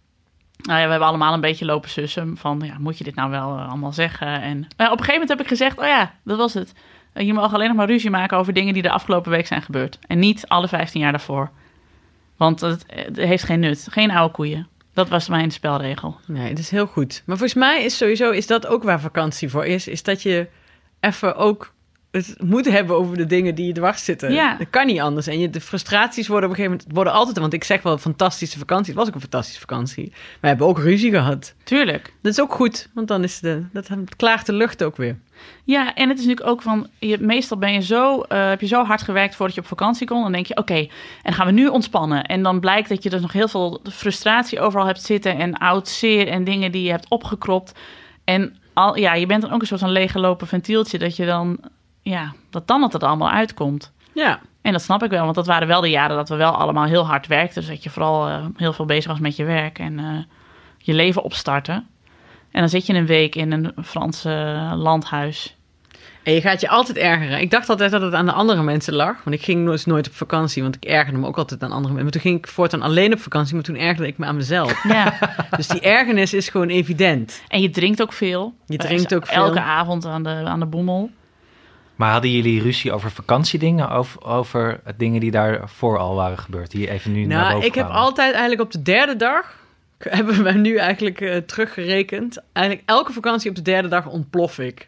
Nou ja, we hebben allemaal een beetje lopen sussen van, ja, moet je dit nou wel uh, allemaal zeggen? En uh, op een gegeven moment heb ik gezegd, oh ja, dat was het. Uh, je mag alleen nog maar ruzie maken over dingen die de afgelopen week zijn gebeurd. En niet alle vijftien jaar daarvoor. Want het, het heeft geen nut. Geen oude koeien. Dat was mijn spelregel. Nee, dat is heel goed. Maar volgens mij is sowieso is dat ook waar vakantie voor is. Is dat je even ook het moet hebben over de dingen die je dwars zitten. Ja. Dat kan niet anders. En je, de frustraties worden op een gegeven moment worden altijd... Want ik zeg wel, fantastische vakantie. Het was ook een fantastische vakantie. We hebben ook ruzie gehad. Tuurlijk. Dat is ook goed. Want dan is de, dat klaart de lucht ook weer. Ja, en het is natuurlijk ook van... Je, meestal ben je zo, uh, heb je zo hard gewerkt voordat je op vakantie kon. Dan denk je, oké, okay, en gaan we nu ontspannen. En dan blijkt dat je dus nog heel veel frustratie overal hebt zitten. En oud zeer en dingen die je hebt opgekropt. En al, ja, je bent dan ook een soort van leeggelopen ventieltje. Dat je dan... Ja, dat dan dat het allemaal uitkomt. Ja. En dat snap ik wel, want dat waren wel de jaren dat we wel allemaal heel hard werkten. Dus dat je vooral uh, heel veel bezig was met je werk en uh, je leven opstarten. En dan zit je een week in een Franse uh, landhuis. En je gaat je altijd ergeren. Ik dacht altijd dat het aan de andere mensen lag. Want ik ging dus nooit op vakantie, want ik ergerde me ook altijd aan andere mensen. Maar toen ging ik voortaan alleen op vakantie, maar toen ergerde ik me aan mezelf. Ja. Dus die ergernis is gewoon evident. En je drinkt ook veel. Je drinkt ook veel. Elke avond aan de, aan de boemel. Maar hadden jullie ruzie over vakantiedingen of over dingen die daarvoor al waren gebeurd? Die even nu nou, naar boven ik heb kwamen? altijd eigenlijk op de derde dag, hebben we nu eigenlijk uh, teruggerekend. Eigenlijk elke vakantie op de derde dag ontplof ik.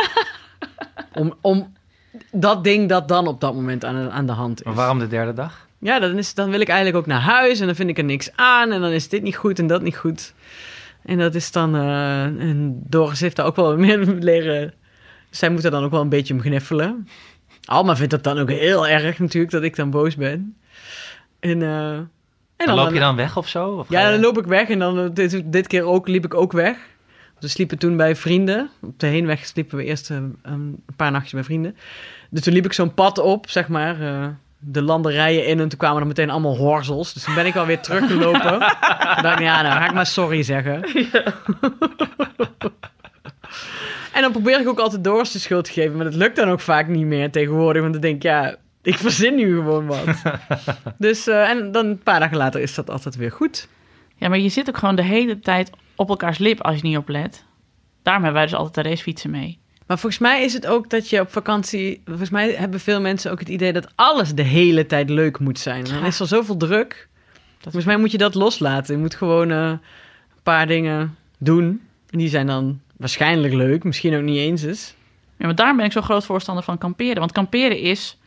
om, om dat ding dat dan op dat moment aan, aan de hand is. Maar waarom de derde dag? Ja, dan, is, dan wil ik eigenlijk ook naar huis en dan vind ik er niks aan. En dan is dit niet goed en dat niet goed. En dat is dan... Uh, en Doris heeft daar ook wel meer leren... Zij moet er dan ook wel een beetje om gniffelen. Alma vindt dat dan ook heel erg natuurlijk, dat ik dan boos ben. En, uh, en dan, dan loop je dan weg of zo? Of ja, je... dan loop ik weg en dan dit, dit keer ook liep ik ook weg. We sliepen toen bij vrienden. Op de heenweg sliepen we eerst uh, een paar nachtjes bij vrienden. Dus toen liep ik zo'n pad op, zeg maar, uh, de landerijen in. En toen kwamen er meteen allemaal horzels. Dus toen ben ik alweer teruggelopen. Toen dacht ik, ja, nou ga ik maar sorry zeggen. Ja. En dan probeer ik ook altijd Doris de schuld te geven. Maar dat lukt dan ook vaak niet meer tegenwoordig. Want dan denk ik, ja, ik verzin nu gewoon wat. Dus, uh, en dan een paar dagen later is dat altijd weer goed. Ja, maar je zit ook gewoon de hele tijd op elkaars lip als je niet op let. Daarom hebben wij dus altijd de racefietsen mee. Maar volgens mij is het ook dat je op vakantie... Volgens mij hebben veel mensen ook het idee dat alles de hele tijd leuk moet zijn. En dan is er zoveel druk. Dat volgens mij moet je dat loslaten. Je moet gewoon uh, een paar dingen doen. En die zijn dan waarschijnlijk leuk. Misschien ook niet eens eens. Ja, maar daarom ben ik zo groot voorstander van kamperen. Want kamperen is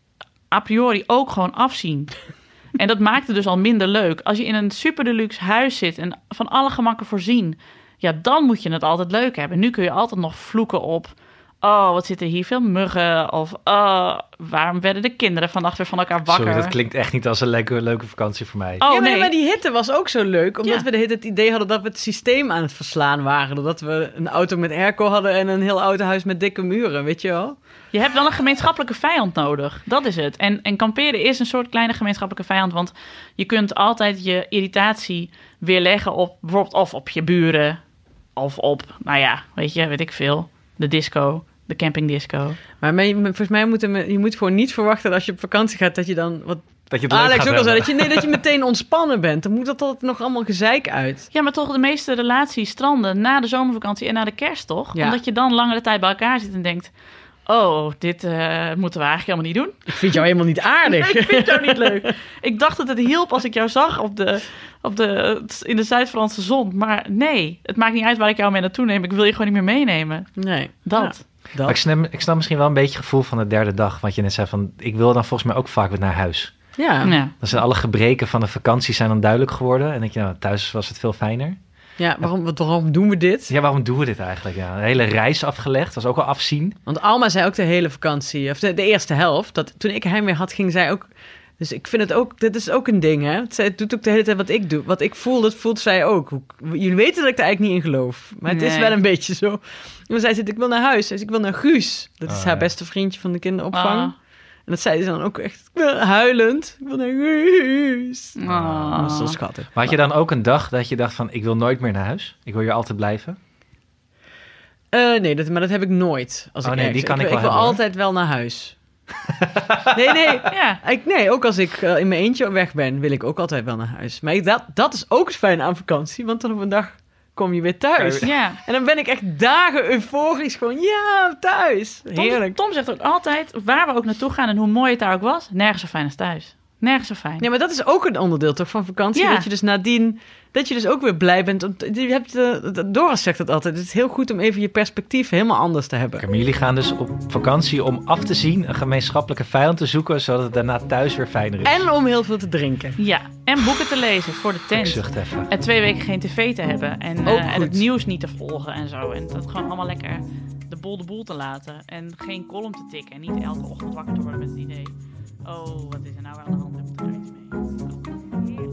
a priori ook gewoon afzien. En dat maakt het dus al minder leuk. Als je in een super deluxe huis zit en van alle gemakken voorzien... ja, dan moet je het altijd leuk hebben. Nu kun je altijd nog vloeken op... oh, wat zitten hier veel muggen? Of, oh, waarom werden de kinderen vannacht weer van elkaar wakker? Sorry, dat klinkt echt niet als een leuke, leuke vakantie voor mij. Oh, ja, maar, nee. maar die hitte was ook zo leuk. Omdat Ja. we de, het idee hadden dat we het systeem aan het verslaan waren. Doordat we een auto met airco hadden en een heel oud huis met dikke muren, weet je wel? Je hebt wel een gemeenschappelijke vijand nodig. Dat is het. En, en kamperen is een soort kleine gemeenschappelijke vijand. Want je kunt altijd je irritatie weerleggen op bijvoorbeeld of op je buren... of op, nou ja, weet je, weet ik veel, de disco, de campingdisco. Maar me- me- volgens mij moet je, je moet gewoon niet verwachten dat als je op vakantie gaat... dat je dan, wat Dat je het leuk Alex gaat ook al zei, hebben. dat je, nee, dat je meteen ontspannen bent. Dan moet dat altijd nog allemaal gezeik uit. Ja, maar toch de meeste relaties stranden na de zomervakantie en na de kerst, toch? Ja. Omdat je dan langere tijd bij elkaar zit en denkt... oh, dit uh, moeten we eigenlijk helemaal niet doen. Ik vind jou helemaal niet aardig. Nee, ik vind jou niet leuk. Ik dacht dat het hielp als ik jou zag op de, op de, in de Zuid-Franse zon. Maar nee, het maakt niet uit waar ik jou mee naartoe neem. Ik wil je gewoon niet meer meenemen. Nee. Dat. Ja, dat. Maar ik snap, ik snap misschien wel een beetje het gevoel van de derde dag. Want je net zei van, ik wil dan volgens mij ook vaak weer naar huis. Ja. Ja. Dan zijn alle gebreken van de vakantie zijn dan duidelijk geworden. En dan denk je, nou, thuis was het veel fijner. Ja, waarom, wat- waarom doen we dit? Ja, waarom doen we dit eigenlijk? Ja, een hele reis afgelegd, was ook wel afzien. Want Alma zei ook de hele vakantie, of de, de eerste helft, dat toen ik hem weer had, ging zij ook... Dus ik vind het ook, dit is ook een ding, hè. Zij doet ook de hele tijd wat ik doe. Wat ik voel, dat voelt zij ook. Hoe- Jullie weten dat ik er eigenlijk niet in geloof. Maar het is Nee. wel een beetje zo. En zij zegt, ik wil naar huis. Zij zegt, ik wil naar Guus. Dat is Oh, haar ja. beste vriendje van de kinderopvang. Ah. En dat zei ze dan ook echt huilend. Ik wil naar Guus. Ah. Dat is zo schattig. Maar had je dan ook een dag dat je dacht van, ik wil nooit meer naar huis? Ik wil hier altijd blijven? Eh, nee, dat, maar dat heb ik nooit. Als Oh, ik nee, ergens- die kan ik ik, wel wil hebben, altijd wel naar huis. nee, nee. Ja. Ik, nee, ook als ik eh, in mijn eentje weg ben, wil ik ook altijd wel naar huis. Maar ik- dat, dat is ook fijn aan vakantie, want dan op een dag kom je weer thuis. Ja. En dan ben ik echt dagen euforisch gewoon, ja, thuis. Tom, Heerlijk. Tom zegt ook altijd, waar we ook naartoe gaan en hoe mooi het daar ook was, nergens zo fijn als thuis. Nergens zo fijn. Ja, maar dat is ook een onderdeel toch van vakantie. Ja. Dat je dus nadien, dat je dus ook weer blij bent. Want Je hebt, uh, Doris zegt het altijd, het is heel goed om even je perspectief helemaal anders te hebben. Maar jullie gaan dus op vakantie om af te zien, een gemeenschappelijke vijand te zoeken, zodat het daarna thuis weer fijner is. En om heel veel te drinken. Ja, en boeken te lezen voor de Ik tent. zucht even. En twee weken geen tv te hebben. En, Ook eh, en goed. het nieuws niet te volgen en zo. En dat gewoon allemaal lekker de boel de boel te laten. En geen column te tikken. En niet elke ochtend wakker te worden met het idee... oh, wat is er nou weer aan de hand? Ik moet er iets mee. Heerlijk.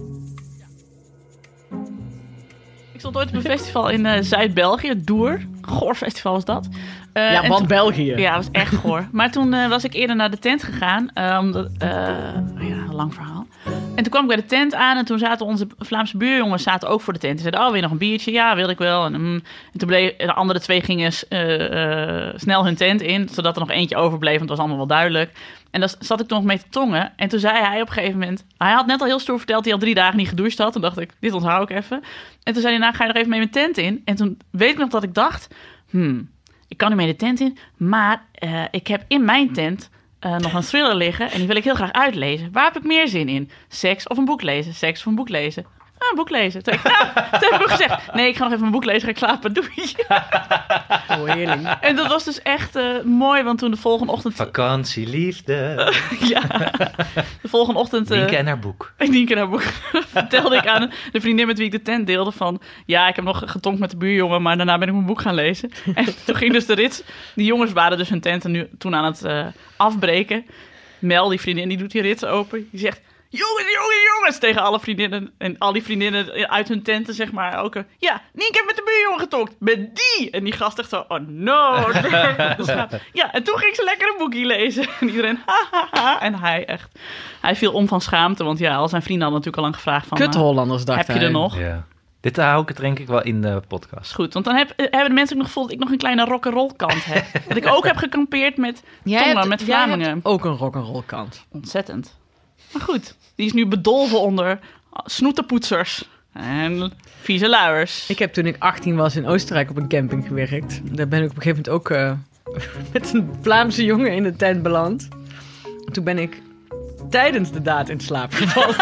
Ik stond ooit op een festival in uh, Zuid-België, Doer. Goor festival was dat. Uh, Ja, en want toen- België. Ja, dat was echt goor. Maar toen uh, was ik eerder naar de tent gegaan. Uh, omdat, uh, ja, een lang verhaal. En toen kwam ik bij de tent aan en toen zaten onze Vlaamse buurjongens zaten ook voor de tent. Ze zeiden, oh, wil je nog een biertje? Ja, wilde ik wel. En, mm. en toen bleef de andere twee gingen uh, uh, snel hun tent in, zodat er nog eentje overbleef, want het was allemaal wel duidelijk. En daar zat ik toen nog mee te tongen. En toen zei hij op een gegeven moment... Hij had net al heel stoer verteld dat hij al drie dagen niet gedoucht had. Toen dacht ik, dit onthoud ik even. En toen zei hij, nou ga je nog even mee mijn tent in. En toen weet ik nog dat ik dacht... Hmm, ik kan nu mee de tent in. Maar uh, ik heb in mijn tent uh, nog een thriller liggen. En die wil ik heel graag uitlezen. Waar heb ik meer zin in? Seks of een boek lezen? Seks of een boek lezen? Ah, een boek lezen. Toen, ik, nou, toen heb ik ook gezegd... Nee, ik ga nog even mijn boek lezen. Ga ik slapen. Doei. Oh, heerlijk. En dat was dus echt uh, mooi. Want toen de volgende ochtend... Vakantie, liefde. ja. De volgende ochtend... Uh, Nienke en haar boek. Nienke en haar boek. Vertelde ik aan de vriendin met wie ik de tent deelde van... Ja, ik heb nog getonkt met de buurjongen, maar daarna ben ik mijn boek gaan lezen. En toen ging dus de rit... Die jongens waren dus hun tent nu, toen aan het uh, afbreken. Mel, die vriendin, die doet die rits open. Die zegt... Jongens, jongens, jongens! Tegen alle vriendinnen. En al die vriendinnen uit hun tenten, zeg maar. Ook, ja, Nienke heeft met de buurjongen getonkt. Met die! En die gast echt zo, oh no. Ja, en toen ging ze lekker een boekje lezen. En iedereen, ha, ha, ha. En hij echt... Hij viel om van schaamte. Want ja, al zijn vrienden hadden natuurlijk al lang gevraagd van... Kut Hollanders, dacht heb je hij. er nog? Ja. Dit hou ik het denk ik wel in de podcast. Goed, want dan heb, hebben de mensen ook nog gevoeld dat ik nog een kleine rock'n'roll kant heb. Dat ik ook heb gekampeerd met tongen, met Vlamingen. Ook een rock'n'roll kant. Ontzettend. Maar goed, die is nu bedolven onder snoetenpoetsers en vieze luiers. Ik heb toen ik achttien was in Oostenrijk op een camping gewerkt. Daar ben ik op een gegeven moment ook uh, met een Vlaamse jongen in de tent beland. Toen ben ik tijdens de daad in slaap gevallen.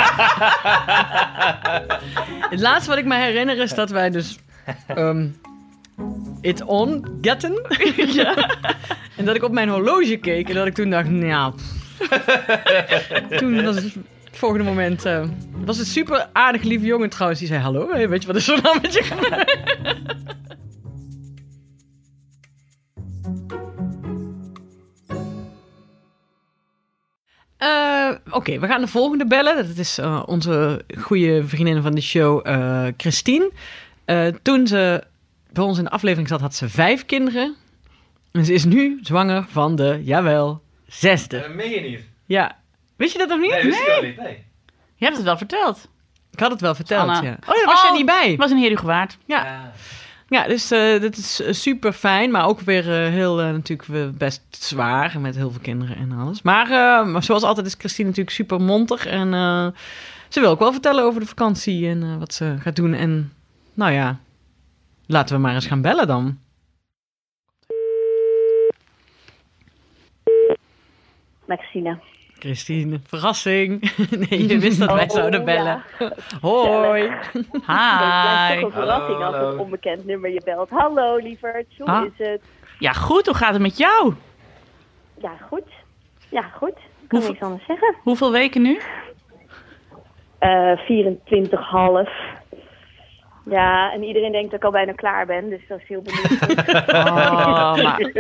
Het laatste wat ik me herinner is dat wij dus um, it on getten. Ja. En dat ik op mijn horloge keek en dat ik toen dacht, nou... Toen was het, het volgende moment... Uh, was het super aardig lieve jongen trouwens. Die zei, hallo, hey, weet je wat is er nou met je gebeurd? Uh, Oké, okay, we gaan de volgende bellen. Dat is uh, onze goede vriendin van de show, uh, Christine. Uh, toen ze bij ons in de aflevering zat, had ze vijf kinderen. En ze is nu zwanger van de, jawel, zesde. Dat meen je niet. Ja. Wist je dat nog niet? Nee, wist nee. ik wel niet. Nee. Je hebt het wel verteld. Ik had het wel verteld, Anna. ja. Oh ja, daar was oh, jij niet bij. Het was een heer u gewaard. Ja. ja. Ja, dus uh, dat is uh, super fijn, maar ook weer uh, heel uh, natuurlijk uh, best zwaar met heel veel kinderen en alles. Maar, uh, maar zoals altijd is Christine natuurlijk super montig en uh, ze wil ook wel vertellen over de vakantie en uh, wat ze gaat doen. En nou ja, laten we maar eens gaan bellen dan. Maxine. Christine, verrassing. Nee, je wist dat wij oh, zouden bellen. Ja. Hoi. Hi. Het blijft toch een verrassing hallo, als hallo. een onbekend nummer je belt. Hallo lieverd, hoe Ah. is het? Ja, goed. Hoe gaat het met jou? Ja, goed. Ja, goed. Ik kan Hoeveel- niks anders zeggen. Hoeveel weken nu? Uh, vierentwintig komma vijf. Ja, en iedereen denkt dat ik al bijna klaar ben, dus dat is heel benieuwd. Oh, maar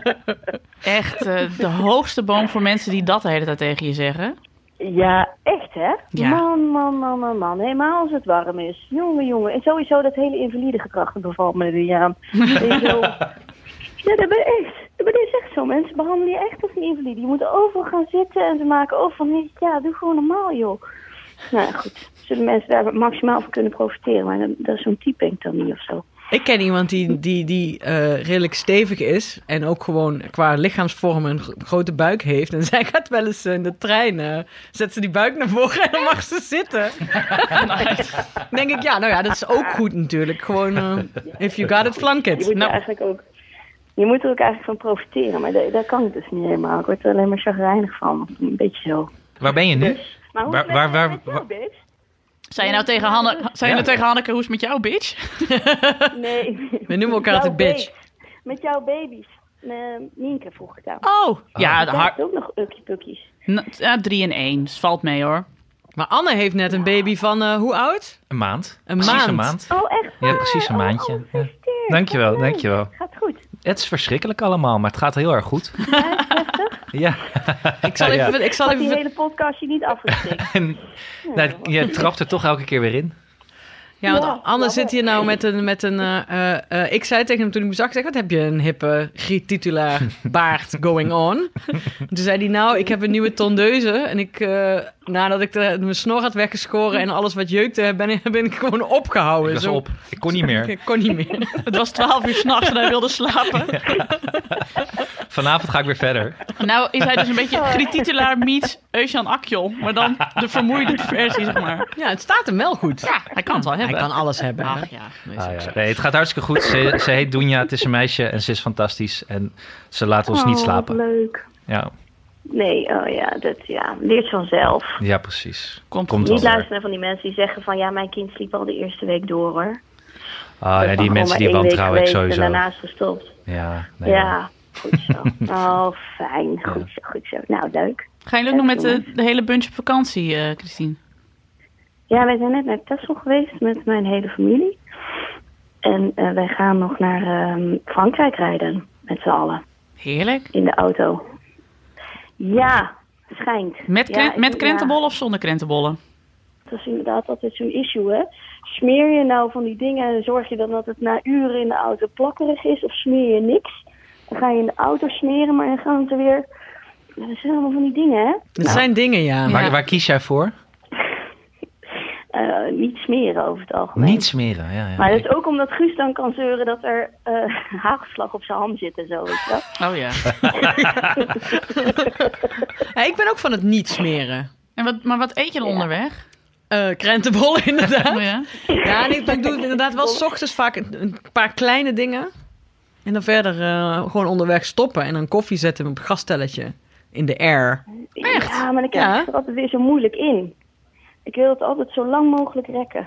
echt uh, de hoogste boom voor mensen die dat de hele tijd tegen je zeggen. Ja, echt hè? Ja. Man, man, man, man, man. Helemaal als het warm is. Jongen, jongen. En sowieso dat hele invalide gedrag, dat bevalt me niet aan. Weet je wel. Ja, dat ben echt. Dat is echt zo. Mensen behandelen je echt als een invalide. Je moet overal gaan zitten en ze maken overal niet. Ja, doe gewoon normaal, joh. Nou ja, goed. Zullen mensen daar maximaal van kunnen profiteren. Maar dat, dat is zo'n type denk ik dan niet of zo. Ik ken iemand die, die, die uh, redelijk stevig is en ook gewoon qua lichaamsvorm een gro- grote buik heeft. En zij gaat wel eens uh, in de trein, uh, zet ze die buik naar voren en dan mag ze zitten. Dan denk ik, ja, nou ja, dat is ook goed natuurlijk. Gewoon, uh, if you got it, flank Je it. moet er Nou. eigenlijk ook... Je moet er ook eigenlijk van profiteren. Maar dat, dat kan ik dus niet helemaal. Ik word er alleen maar chagrijnig van. Een beetje zo. Waar ben je nu? Dus, maar hoe Waar- is het waar- waar- met jou, waar- bitch? Zei je nou tegen, Hanne, zei je Ja. nou tegen Hanneke, hoe is het met jou, bitch? Nee. We noemen elkaar Jouw altijd bitch. babes. Met jouw baby's. Uh, Nienke vroeg ik aan. Oh, ja, de Daar har- heeft ook nog ukkie pukkies. N- ja, drie en één. Dus valt mee, hoor. Maar Anne heeft net een baby van, uh, hoe oud? Een maand. Een precies maand. een maand. Oh, echt Ja, waar? precies een Oh, maandje. oh, Ja. gefeliciteerd. Dankjewel, Wat leuk. dankjewel. Gaat goed. Het is verschrikkelijk allemaal, maar het gaat heel erg goed. Ja. Ik zal Ja. even... Ik zal Had die even hele podcast je niet afgestikt. En nou, je trapt er toch elke keer weer in. Ja, want Ja, Anne ja, zit hier nou met een... Met een uh, uh, uh, ik zei tegen hem toen ik hem zag, ik zeg, wat heb je een hippe Griet-titulaar baard going on? Toen zei hij, nou, ik heb een nieuwe tondeuze. En ik, uh, nadat ik de, mijn snor had weggeschoren en alles wat jeukte, ben ik, ben ik gewoon opgehouden. Ik was Zo- op. Ik kon niet meer. Ik kon niet meer. Het was twaalf uur s'nachts en hij wilde slapen. Vanavond ga ik weer verder. Nou is hij dus een beetje Griet Titulaar meets Eusjan Akjol. Maar dan de vermoeide versie, zeg maar. Ja, het staat hem wel goed. Ja, hij kan het wel Hij hebben. kan alles hebben. hè? Ach ja. Nee, is Ah, ook ja. zo. Nee, het gaat hartstikke goed. Ze, ze heet Dunja, het is een meisje en ze is fantastisch. En ze laat ons niet Oh, slapen. leuk. Ja, Nee, oh ja, dat ja, leert vanzelf. ja precies. Komt Komt goed. wel Niet weer. luisteren naar van die mensen die zeggen van ja, mijn kind sliep al de eerste week door hoor. Ah, Dat ja, is die dan mensen gewoon die maar één week wantrouwen ik geweest sowieso. En daarna is gestopt. Ja, nee, Ja, goed zo. Oh, fijn. Goed zo, goed zo. Nou, leuk. Gaan jullie ook nog met de, de hele bunch op vakantie, uh, Christine? Ja, wij zijn net naar Texel geweest met mijn hele familie. En uh, wij gaan nog naar uh, Frankrijk rijden met z'n allen Heerlijk. in de auto. Ja, schijnt. Met, Ja, kren- ik- met ja. krentenbollen of zonder krentenbollen? Dat is inderdaad altijd zo'n issue, hè. Smeer je nou van die dingen en zorg je dan dat het na uren in de auto plakkerig is of smeer je niks? Dan ga je in de auto smeren, maar dan gaan het er weer... Ja, dat zijn allemaal van die dingen, hè. Dat zijn dingen, ja. Waar, Ja. waar kies jij voor? Uh, uh, niet smeren over het algemeen. Niet smeren, ja. ja. Maar dat is ook omdat Guus dan kan zeuren dat er uh, hagelslag op zijn hand zit en zo, weet je wel. Oh ja. Ja, ik ben ook van het niet smeren. En wat, maar wat eet je dan Ja. onderweg? Uh, krentenbollen inderdaad. Oh ja? Ja, nee, ik doe inderdaad wel 's ochtends vaak een, een paar kleine dingen. En dan verder uh, gewoon onderweg stoppen en een koffie zetten op een gastelletje in de air. Echt? Ja, maar dan krijg Ja. ik er altijd weer zo moeilijk in. Ik wil het altijd zo lang mogelijk rekken.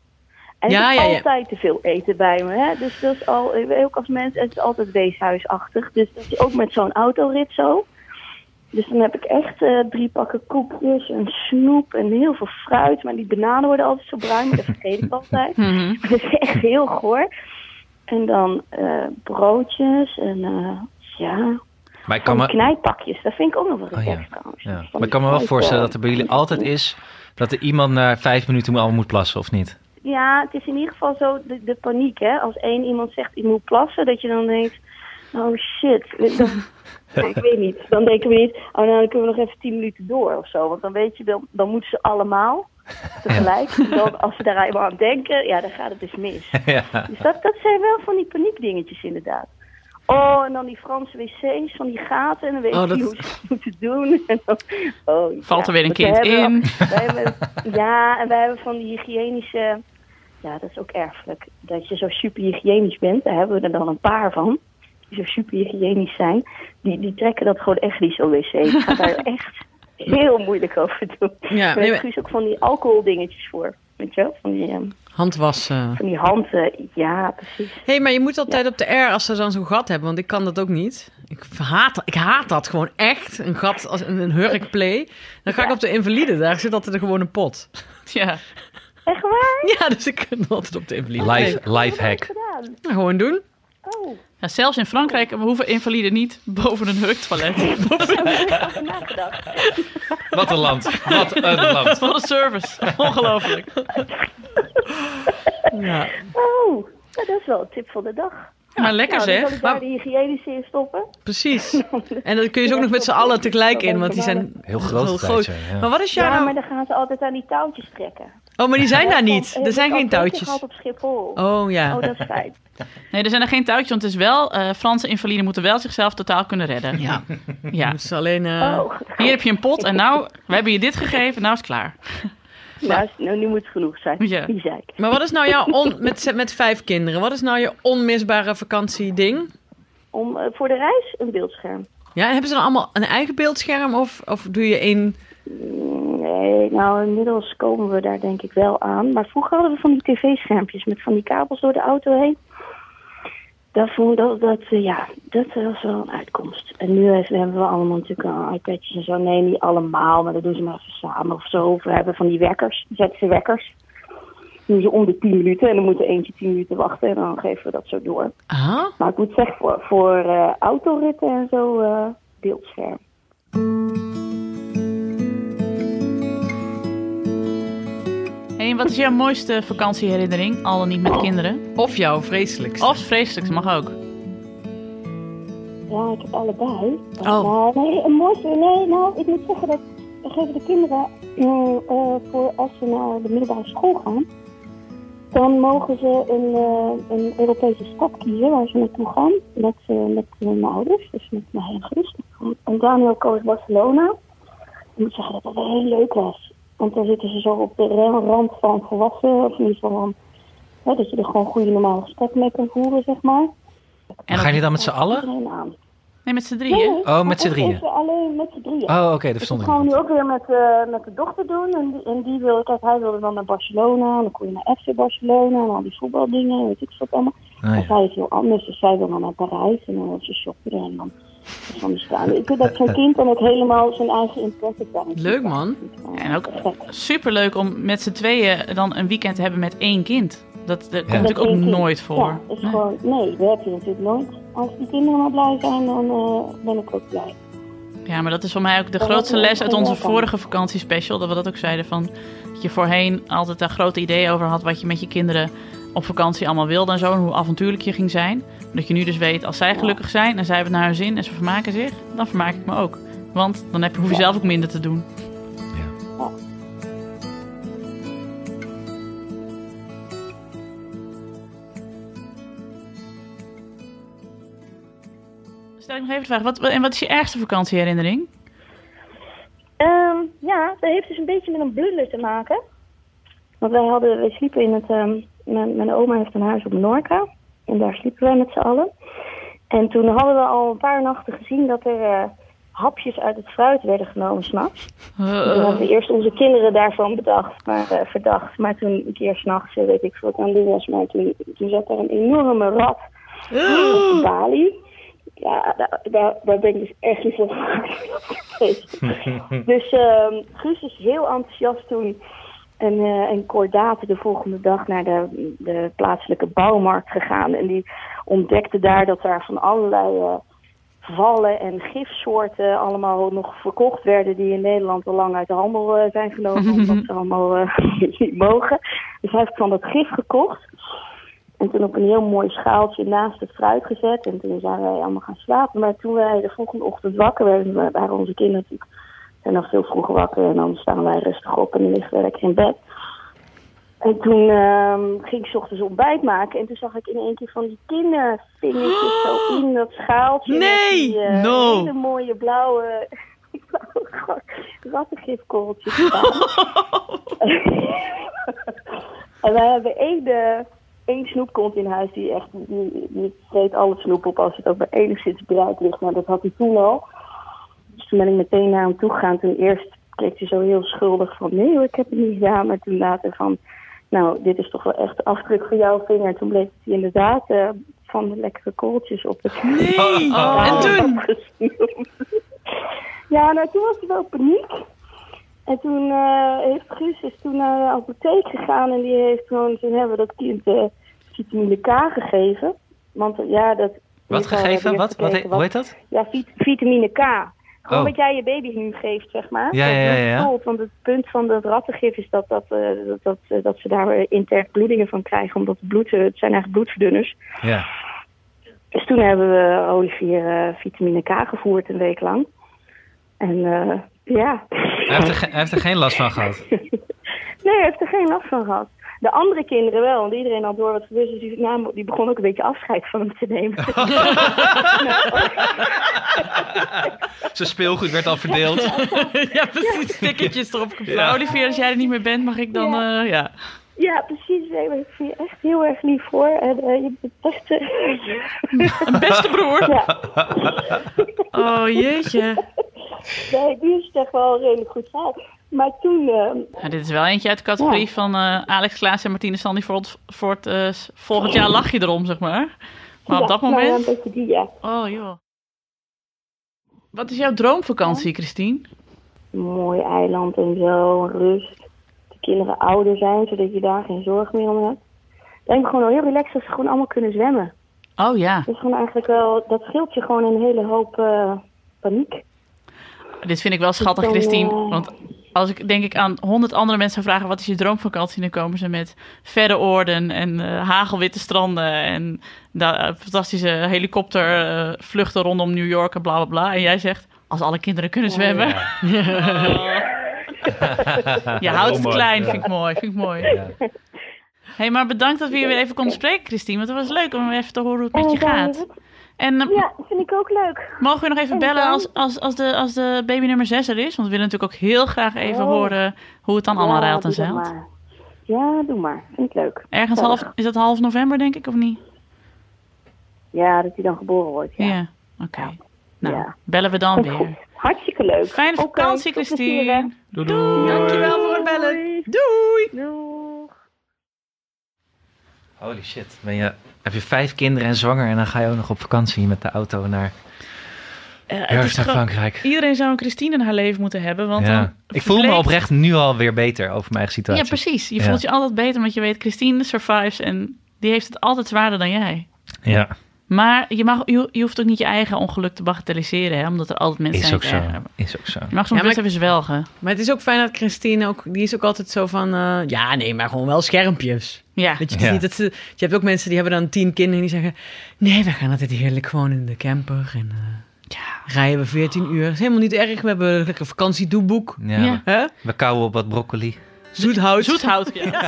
En Ja, ik heb ja, ja. altijd te veel eten bij me. Hè? Dus dat is al, ook als mens, het is altijd weeshuisachtig. Dus dat is ook met zo'n autorit zo. Dus dan heb ik echt uh, drie pakken koekjes en snoep en heel veel fruit. Maar die bananen worden altijd zo bruin, maar dat vergeet ik altijd. Mhm. Dat is echt heel goor. En dan uh, broodjes en uh, ja, Maar ik kan van me, knijppakjes. Dat vind ik ook nog wel Oh, ja. relaxed trouwens. ja. Van maar die ik kan me wel fruit, voorstellen uh, dat er bij jullie altijd is dat er iemand na vijf minuten al moet plassen, of niet? Ja, het is in ieder geval zo de, de paniek, hè. Als één iemand zegt, ik moet plassen, dat je dan denkt, oh shit. Dan, ik weet niet. Dan denken we niet, oh nou, dan kunnen we nog even tien minuten door of zo. Want dan weet je, dan, dan moeten ze allemaal tegelijk. En dan, als ze daar eenmaal aan denken, ja, dan gaat het dus mis. Ja. Dus dat, dat zijn wel van die paniekdingetjes inderdaad. Oh, en dan die Franse wc's van die gaten. En dan weet Oh, je dat- niet hoe ze het moeten doen. En dan, oh, Valt ja. er weer een Want we kind hebben- in? wij hebben, ja, en wij hebben van die hygiënische... Ja, dat is ook erfelijk. Dat je zo super hygiënisch bent. Daar hebben we er dan een paar van. Die zo super hygiënisch zijn. Die, die trekken dat gewoon echt niet, zo'n wc. Die gaat daar echt heel moeilijk over doen. Ja, Daar nee, hebben maar- Guus ook van die alcoholdingetjes voor. Weet je wel? Van die, ehm, handwassen. van die handen. Ja, precies. Hé, hey, maar je moet altijd op de R als ze dan zo'n gat hebben, want ik kan dat ook niet. Ik haat, ik haat dat gewoon echt. Een gat als een, een hurkplay. Dan ga ik op de invalide, daar zit altijd gewoon een pot. Ja. Echt waar? Ja, dus ik kan altijd op de invalide. Life, Nee, life hack. Gedaan. nou, gewoon doen. Oh, Ja, zelfs in Frankrijk hoeven invaliden niet boven een hurktoilet. ik heb nagedacht. Wat een land. Wat een land. Wat een service. Ongelooflijk. Ja. Oh, ja, dat is wel een tip van de dag. Maar lekker Nou, dan zal zeg. ik daar Maar- de hygiënische in stoppen. Precies. En dan kun je ze ook nog met z'n allen tegelijk in, want die zijn Heel groot. heel tijd, groot. ja, ja. Maar wat is jouw Ja, nou... maar dan gaan ze altijd aan die touwtjes trekken. Oh, maar die zijn daar Ja, niet. want, Er eh, zijn dat geen heb ik ook touwtjes. gehad op Schiphol. Oh ja. Oh, dat is fijn. Nee, er zijn er geen touwtjes, want het is wel... eh, Franse invaliden moeten wel zichzelf totaal kunnen redden. Ja. Ja. Dus alleen... eh, Oh, Hier heb je een pot en nou, we hebben je dit gegeven, nou is het klaar. nou, nou, nu moet het genoeg zijn. Ja. Die zei ik. Maar wat is nou jouw... On... Met, met vijf kinderen, wat is nou je onmisbare vakantieding? Om, uh, voor de reis een beeldscherm. Ja, en hebben ze dan allemaal een eigen beeldscherm of, of doe je één... Nee, nou inmiddels komen we daar denk ik wel aan. Maar vroeger hadden we van die tv-schermpjes met van die kabels door de auto heen. Dat vond dat, dat uh, ja, dat was wel een uitkomst. En nu heeft, hebben we allemaal natuurlijk uh, iPadjes en zo. Nee, niet allemaal, maar dat doen ze maar even samen of zo. We hebben van die wekkers, zetten ze wekkers. doen ze om de tien minuten en dan moet er eentje tien minuten wachten en dan geven we dat zo door. Aha. Maar ik moet zeggen, voor, voor uh, autoritten en zo, uh, beeldscherm. Hey, en wat is jouw mooiste vakantieherinnering, al dan niet met kinderen? Of jouw vreselijkste. Of vreselijkste, mag ook. Ja, ik heb allebei. Oh. Uh, nee, een mooiste, nee, nou, ik moet zeggen dat we geven de kinderen, uh, uh, voor als ze naar de middelbare school gaan, dan mogen ze een, uh, een Europese stad kiezen waar ze naartoe gaan met, uh, met uh, mijn ouders, dus met mij en Guus. En Daniel koos Barcelona. Ik moet zeggen dat dat wel heel leuk was. Want dan zitten ze zo op de rand van volwassen, of in ieder geval van, ja, dat je er gewoon goede normale gesprekken mee kan voeren, zeg maar. En Gaan jullie dan met z'n allen? Iedereen aan. Nee, met z'n drieën. Oh, met z'n drieën. Even alleen met z'n drieën. Oh, oké, okay, dat Dus verstond dat ik gaan we niet. nu ook weer met, uh, met de dochter doen. En die, en die wil, kijk, hij wilde dan naar Barcelona. En dan kon je naar F C Barcelona en al die voetbaldingen. Weet ik wat allemaal. Oh, En ja. zij is heel anders. Dus zij wil dan naar Parijs. En dan wil ze shoppen. En dan van die staan. Ik vind dat zo'n kind dan ook helemaal zijn eigen interesse daarin. Leuk, man. En ook superleuk om met z'n tweeën dan een weekend te hebben met één kind. Dat, dat komt Ja. natuurlijk ook Met één kind. nooit voor. Ja, is Nee. gewoon, nee, dat heb je natuurlijk nooit. Als die kinderen maar blij zijn, dan uh, ben ik ook blij. Ja, maar dat is voor mij ook de Dat grootste had ik les uit wel onze gedaan. vorige vakantiespecial. Dat we dat ook zeiden van... Dat je voorheen altijd daar grote ideeën over had... wat je met je kinderen op vakantie allemaal wilde en zo. En hoe avontuurlijk je ging zijn. Dat je nu dus weet, als zij gelukkig zijn... en zij hebben het naar hun zin en ze vermaken zich... dan vermaak ik me ook. Want dan heb je, hoef je zelf ook minder te doen. Stel ik nog even de vraag. Wat, en wat is je ergste vakantieherinnering? Um, ja, dat heeft dus een beetje met een blunder te maken. Want wij hadden, wij sliepen in het, um, mijn, mijn oma heeft een huis op Menorca. En daar sliepen wij met z'n allen. En toen hadden we al een paar nachten gezien dat er uh, hapjes uit het fruit werden genomen s'nachts. Uh. Toen hadden we eerst onze kinderen daarvan bedacht, maar, uh, verdacht. Maar toen een keer s'nachts, weet ik veel wat aan het doen was, maar toen, toen zat er een enorme rat uh. op de balie. Ja, daar, daar, daar ben ik dus echt niet van geweest. Dus uh, Guus is heel enthousiast toen en, uh, en Cordate de volgende dag naar de, de plaatselijke bouwmarkt gegaan. En die ontdekte daar dat er van allerlei uh, vallen en gifsoorten allemaal nog verkocht werden die in Nederland al lang uit de handel uh, zijn genomen, omdat ze allemaal uh, niet mogen. Dus hij heeft van dat gif gekocht. En toen op een heel mooi schaaltje naast het fruit gezet. En toen zijn wij allemaal gaan slapen. Maar toen wij de volgende ochtend wakker werden, waren onze kinderen natuurlijk zijn nog veel vroeger wakker. En dan staan wij rustig op en dan liggen we lekker in bed. En toen uh, ging ik 's ochtends ontbijt maken. En toen zag ik in één keer van die kindervingertjes zo in dat schaaltje. Nee! Met die uh, no. hele mooie blauwe, blauwe rattengifkorreltjes gedaan. En wij hebben één... Uh, Eén snoepkont in huis, die echt, die, die vreet alle snoep op als het ook maar enigszins bereid ligt. Maar dat had hij toen al. Dus toen ben ik meteen naar hem toe gegaan. Toen eerst keek hij zo heel schuldig van, nee hoor, ik heb het niet gedaan. Maar toen later van, nou, dit is toch wel echt de afdruk van jouw vinger. En toen bleek hij inderdaad uh, van de lekkere kooltjes op het... Nee! Oh, en toen? Ja, nou, toen was hij wel paniek. En toen uh, heeft Guus is toen naar de apotheek gegaan en die heeft gewoon, toen hebben we dat kind uh, vitamine K gegeven. Want uh, ja, dat... Wat gegeven? Wat? Wat he- hoe heet dat? Ja, vit- vitamine K. Gewoon oh. wat jij je baby nu geeft, zeg maar. Ja, ja, ja. ja, ja. Want het punt van dat rattengif is dat, dat, uh, dat, dat, uh, dat ze daar intern bloedingen van krijgen, omdat het bloed, uh, het zijn eigenlijk bloedverdunners. Ja. Dus toen hebben we Olivier uh, vitamine K gevoerd een week lang. En uh, ja... Hij heeft, er ge- hij heeft er geen last van gehad? Nee, hij heeft er geen last van gehad. De andere kinderen wel, want iedereen had door wat gebeurd. Dus die, nou, die begon ook een beetje afscheid van hem te nemen. Zijn speelgoed werd al verdeeld. Ja, precies. Ticketjes erop geplakt. Ja. Olivier, als jij er niet meer bent, mag ik dan... Ja, uh, ja. Ja, precies. Nee, maar ik vind je echt heel erg lief voor. En uh, je bent best... Een beste broer? Ja. Oh, jeetje. Nee, die is echt wel redelijk goed verhaal. Maar toen... Uh, ja, dit is wel eentje uit de categorie ja. van uh, Alex Klaas en Martine Sandy voor het uh, volgend jaar lach je erom, zeg maar. Maar ja, op dat moment... Nou ja, een beetje die, ja. Oh, joh. Wat is jouw droomvakantie, ja. Christine? Een mooi eiland en zo, rust. De kinderen ouder zijn, zodat je daar geen zorg meer om hebt. Ik denk gewoon heel relaxed als ze gewoon allemaal kunnen zwemmen. Oh ja. Dat is gewoon eigenlijk wel... Dat scheelt je gewoon een hele hoop uh, paniek. Dit vind ik wel schattig, Christine. Want als ik denk ik aan honderd andere mensen vragen... wat is je droomvakantie? Dan komen ze met verre oorden en uh, hagelwitte stranden... en da- uh, fantastische helikoptervluchten uh, rondom New York en bla bla bla. En jij zegt, als alle kinderen kunnen zwemmen. Oh, ja. Oh. Je houdt het klein, vind ik mooi. Vind ik mooi. Ja. Hey, maar bedankt dat we hier weer even konden spreken, Christine. Want het was leuk om even te horen hoe het met je gaat. En, uh, ja, vind ik ook leuk. Mogen we nog even bellen als, als, als, de, als de baby nummer zes er is? Want we willen natuurlijk ook heel graag even oh. horen hoe het dan ja, allemaal ruilt en zeilt. Ja, doe maar. Vind ik leuk. Ergens ja. half, is dat half november, denk ik, of niet? Ja, dat hij dan geboren wordt, ja. Ja, oké. Okay. Ja. Nou, ja. bellen we dan weer. Goed. Hartstikke leuk. Fijne vakantie, okay, Christine. Doei, doei. Dankjewel voor het bellen. Doei. Doei. Holy shit. Ben je, heb je vijf kinderen en zwanger en dan ga je ook nog op vakantie met de auto naar... Uh, Herfst naar Frankrijk. Iedereen zou een Christine in haar leven moeten hebben. Want ja. dan ik voel me oprecht nu alweer beter over mijn eigen situatie. Ja, precies. Je ja. voelt je altijd beter, want je weet Christine survives en die heeft het altijd zwaarder dan jij. Ja. Maar je, mag, je, je hoeft ook niet je eigen ongeluk te bagatelliseren, hè, omdat er altijd mensen is zijn die het erger hebben. Is ook zo. Je mag soms ja, best even zwelgen. Maar het is ook fijn dat Christine ook, die is ook altijd zo van, uh, ja nee, maar gewoon wel schermpjes. Ja. Dat je, ja. niet, dat ze, je hebt ook mensen die hebben dan tien kinderen en die zeggen, nee, we gaan altijd heerlijk gewoon in de camper en uh, ja. rijden we veertien uur. Dat is helemaal niet erg, we hebben een lekker vakantiedoeboek. Ja, ja. We, huh? we kauwen op wat broccoli. Zoethout. Zoethout, ja. ja.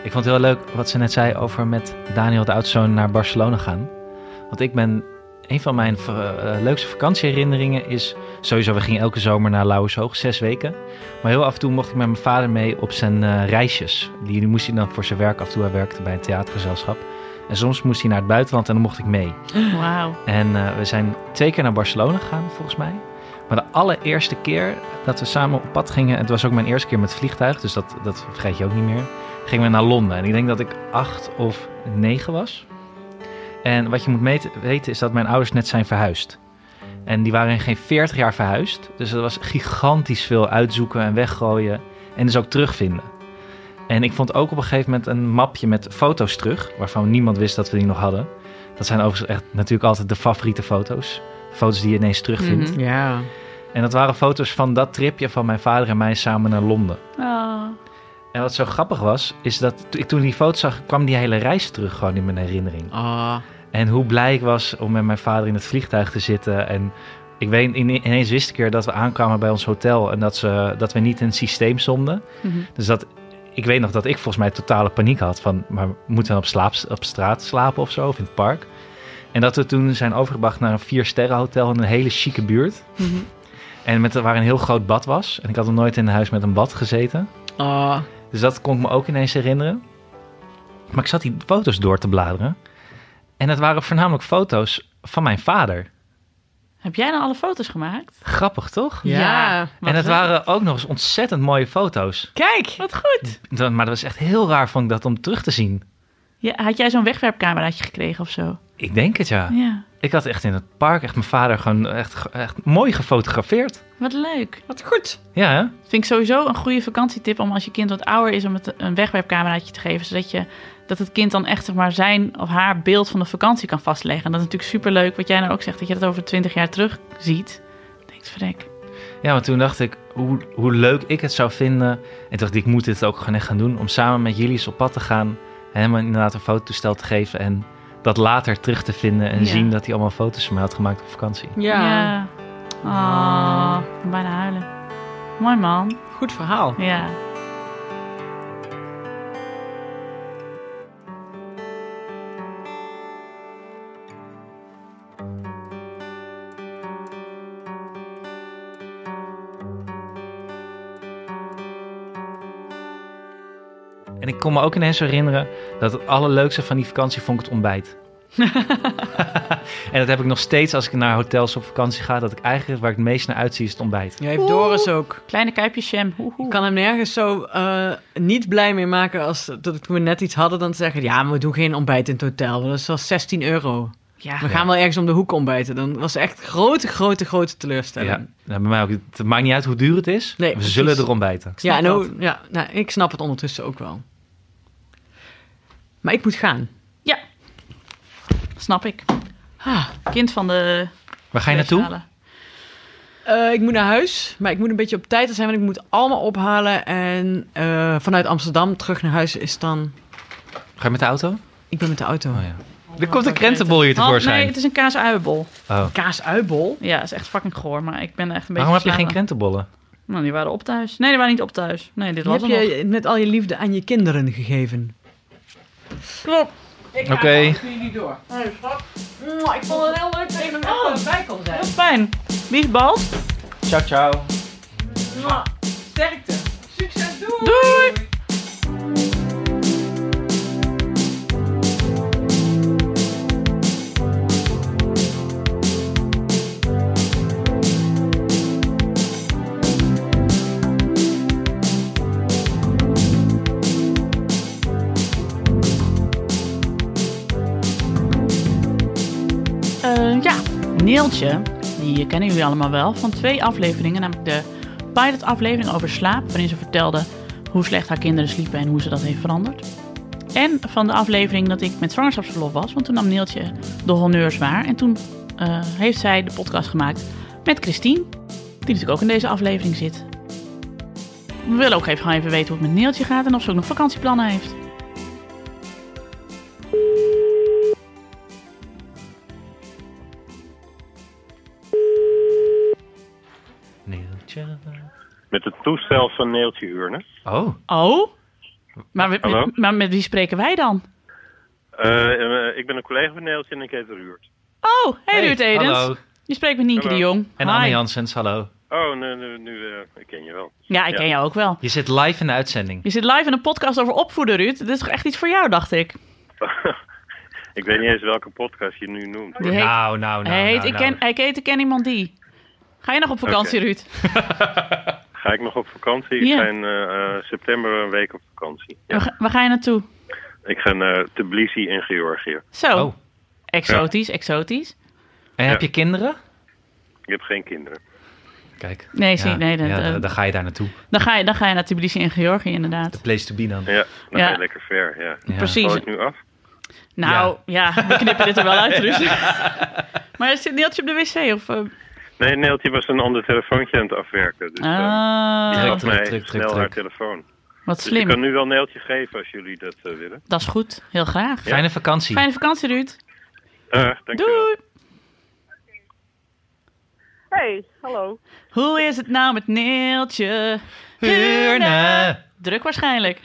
Ik vond het heel leuk wat ze net zei over met Daniel, de oudste zoon, naar Barcelona gaan. Want ik ben... Een van mijn uh, leukste vakantieherinneringen is... Sowieso, we gingen elke zomer naar Lauwershoog, zes weken. Maar heel af en toe mocht ik met mijn vader mee op zijn uh, reisjes. Die, die moest hij dan voor zijn werk af en toe. Hij werkte bij een theatergezelschap. En soms moest hij naar het buitenland en dan mocht ik mee. Wauw. En uh, we zijn twee keer naar Barcelona gegaan, volgens mij. Maar de allereerste keer dat we samen op pad gingen... Het was ook mijn eerste keer met het vliegtuig, dus dat, dat vergeet je ook niet meer. Gingen we naar Londen. En ik denk dat ik acht of negen was... En wat je moet meten, weten is dat mijn ouders net zijn verhuisd. En die waren geen veertig jaar verhuisd. Dus er was gigantisch veel uitzoeken en weggooien. En dus ook terugvinden. En ik vond ook op een gegeven moment een mapje met foto's terug. Waarvan niemand wist dat we die nog hadden. Dat zijn overigens echt natuurlijk altijd de favoriete foto's. Foto's die je ineens terugvindt. Mm-hmm. Ja. En dat waren foto's van dat tripje van mijn vader en mij samen naar Londen. Oh. En wat zo grappig was, is dat ik toen die foto's zag, kwam die hele reis terug gewoon in mijn herinnering. Oh. En hoe blij ik was om met mijn vader in het vliegtuig te zitten. En ik weet, ineens wist ik er dat we aankwamen bij ons hotel en dat, ze, dat we niet in het systeem stonden. Mm-hmm. Dus dat, ik weet nog dat ik volgens mij totale paniek had van, maar moeten we op, slaap, op straat slapen of zo, of in het park? En dat we toen zijn overgebracht naar een vier sterren hotel in een hele chique buurt. Mm-hmm. En met, waar een heel groot bad was. En ik had nog nooit in een huis met een bad gezeten. Oh. Dus dat kon ik me ook ineens herinneren. Maar ik zat die foto's door te bladeren. En het waren voornamelijk foto's van mijn vader. Heb jij dan alle foto's gemaakt? Grappig, toch? Ja. Ja, En het waren ook nog eens ontzettend mooie foto's. Kijk, wat goed. Dat, maar dat was echt heel raar, vond ik dat, om terug te zien. Ja, had jij zo'n wegwerpcameraatje gekregen of zo? Ik denk het, ja. Ja. Ik had echt in het park echt mijn vader gewoon echt, echt mooi gefotografeerd. Wat leuk. Wat goed. Ja, hè? Vind ik sowieso een goede vakantietip om als je kind wat ouder is om het een wegwerpcameraatje te geven, zodat je dat het kind dan echt zeg maar zijn of haar beeld van de vakantie kan vastleggen. En dat is natuurlijk superleuk wat jij nou ook zegt, dat je dat over twintig jaar terug ziet. Denk verrek. Ja, maar toen dacht ik hoe, hoe leuk ik het zou vinden. En toen dacht ik, ik moet dit ook gewoon echt gaan doen. Om samen met jullie eens op pad te gaan. En hem inderdaad een fototoestel te geven. En dat later terug te vinden. En Ja. zien dat hij allemaal foto's van mij had gemaakt op vakantie. Ja. Ja. Oh, bijna huilen. Mooi man. Goed verhaal. Ja. En ik kon me ook ineens herinneren dat het allerleukste van die vakantie vond ik het ontbijt. En dat heb ik nog steeds als ik naar hotels op vakantie ga. Dat ik eigenlijk waar ik het meest naar uitzie is het ontbijt. Ja, heeft Doris ook. Kleine kuipjes jam. Oeh, oeh. Ik kan hem nergens zo uh, niet blij mee maken als dat toen we net iets hadden. Dan te zeggen, ja, maar we doen geen ontbijt in het hotel. Want dat is wel zestien euro. Ja. We gaan wel ergens om de hoek ontbijten. Dan was het echt grote, grote, grote teleurstelling. Ja, nou, bij mij ook. Het maakt niet uit hoe duur het is. Nee, we precies. zullen er ontbijten. Ja, snap nou, ja nou, ik snap het ondertussen ook wel. Maar ik moet gaan. Ja. Snap ik. Ah. Kind van de... Waar ga je naartoe? weghalen. Uh, ik moet naar huis, maar ik moet een beetje op tijd zijn, want ik moet allemaal ophalen. En uh, vanuit Amsterdam terug naar huis is dan... Ga je met de auto? Ik ben met de auto. Oh, ja. Er komt een krentenbol hier Hand- tevoorschijn. Nee, het is een kaasuienbol. Oh. Kaasuitbol? Ja, dat is echt fucking goor, maar ik ben echt een beetje Waarom heb je geen verslagen. krentenbollen? Nou, die waren op thuis. Nee, die waren niet op thuis. Nee, dit Die was heb er nog. je met al je liefde aan je kinderen gegeven. Klopt. Oké. Okay. Ik niet door. Hey, schat. Ik vond het heel leuk dat je er Oh. even bij kon zijn. Heel fijn. Wie is Bal? Ciao, ciao. Sterkte. Succes, doei! Doei! Uh, ja, Neeltje, die kennen jullie allemaal wel, van twee afleveringen, namelijk de pilot-aflevering over slaap, waarin ze vertelde hoe slecht haar kinderen sliepen en hoe ze dat heeft veranderd. En van de aflevering dat ik met zwangerschapsverlof was, want toen nam Neeltje de honneurs waar. En toen uh, heeft zij de podcast gemaakt met Christine, die natuurlijk ook in deze aflevering zit. We willen ook even, even weten hoe het met Neeltje gaat en of ze ook nog vakantieplannen heeft. Neeltje. Met het toestel van Neeltje Huurne. Oh. Oh? Maar, we- Hallo? maar met wie spreken wij dan? Uh, uh, ik ben een collega van Neeltje en ik heet Ruurt. Oh, hey, Hey, Ruud Edens. hallo. Je spreekt met Nienke Hallo. de Jong. En Hi. Anne Janssens, hallo. Oh, nu, nu, nu uh, ik ken je wel. Ja, ik ken jou ook wel. Je zit live in de uitzending. Je zit live in een podcast over opvoeden, Ruud. Dit is toch echt iets voor jou, dacht ik. Ik weet niet eens welke podcast je nu noemt. Die heet- nou, nou, nou. hij, heet, nou, ik nou. ken, hij heet Ik ken iemand die. Ga je nog op vakantie, Oké. Ruud? Ga ik nog op vakantie? Ik Ja. ga in uh, uh, september een week op vakantie. Ja. Waar, ga- waar ga je naartoe? Ik ga naar Tbilisi in Georgië. Zo. Oh. Exotisch, exotisch. En Ja. heb je kinderen? Ik heb geen kinderen. Kijk. Nee, zie, ja, nee, dat, ja, eh, dan, dan ga je daar naartoe. Dan ga je, dan ga je naar Tbilisi in Georgië, inderdaad. Place to be dan. Ja, dan Ja. ga je lekker ver. Ja. Ja. Precies. Val ik nu af? Nou, ja, we knippen dit er wel uit, dus. Maar zit Neeltje op de wc? Of, uh... Nee, Neeltje was een ander telefoontje aan het afwerken. Dus uh, ah, die gaf Druk, mij druk, druk, snel druk. haar telefoon. wat Dus ik slim. kan nu wel Neeltje geven als jullie dat uh, willen. Dat is goed, heel graag. Fijne vakantie. Fijne vakantie, Ruud. Uh, dankjewel. Doei. Hey, hallo. Hoe is het nou met Neeltje? Hurne. Druk waarschijnlijk.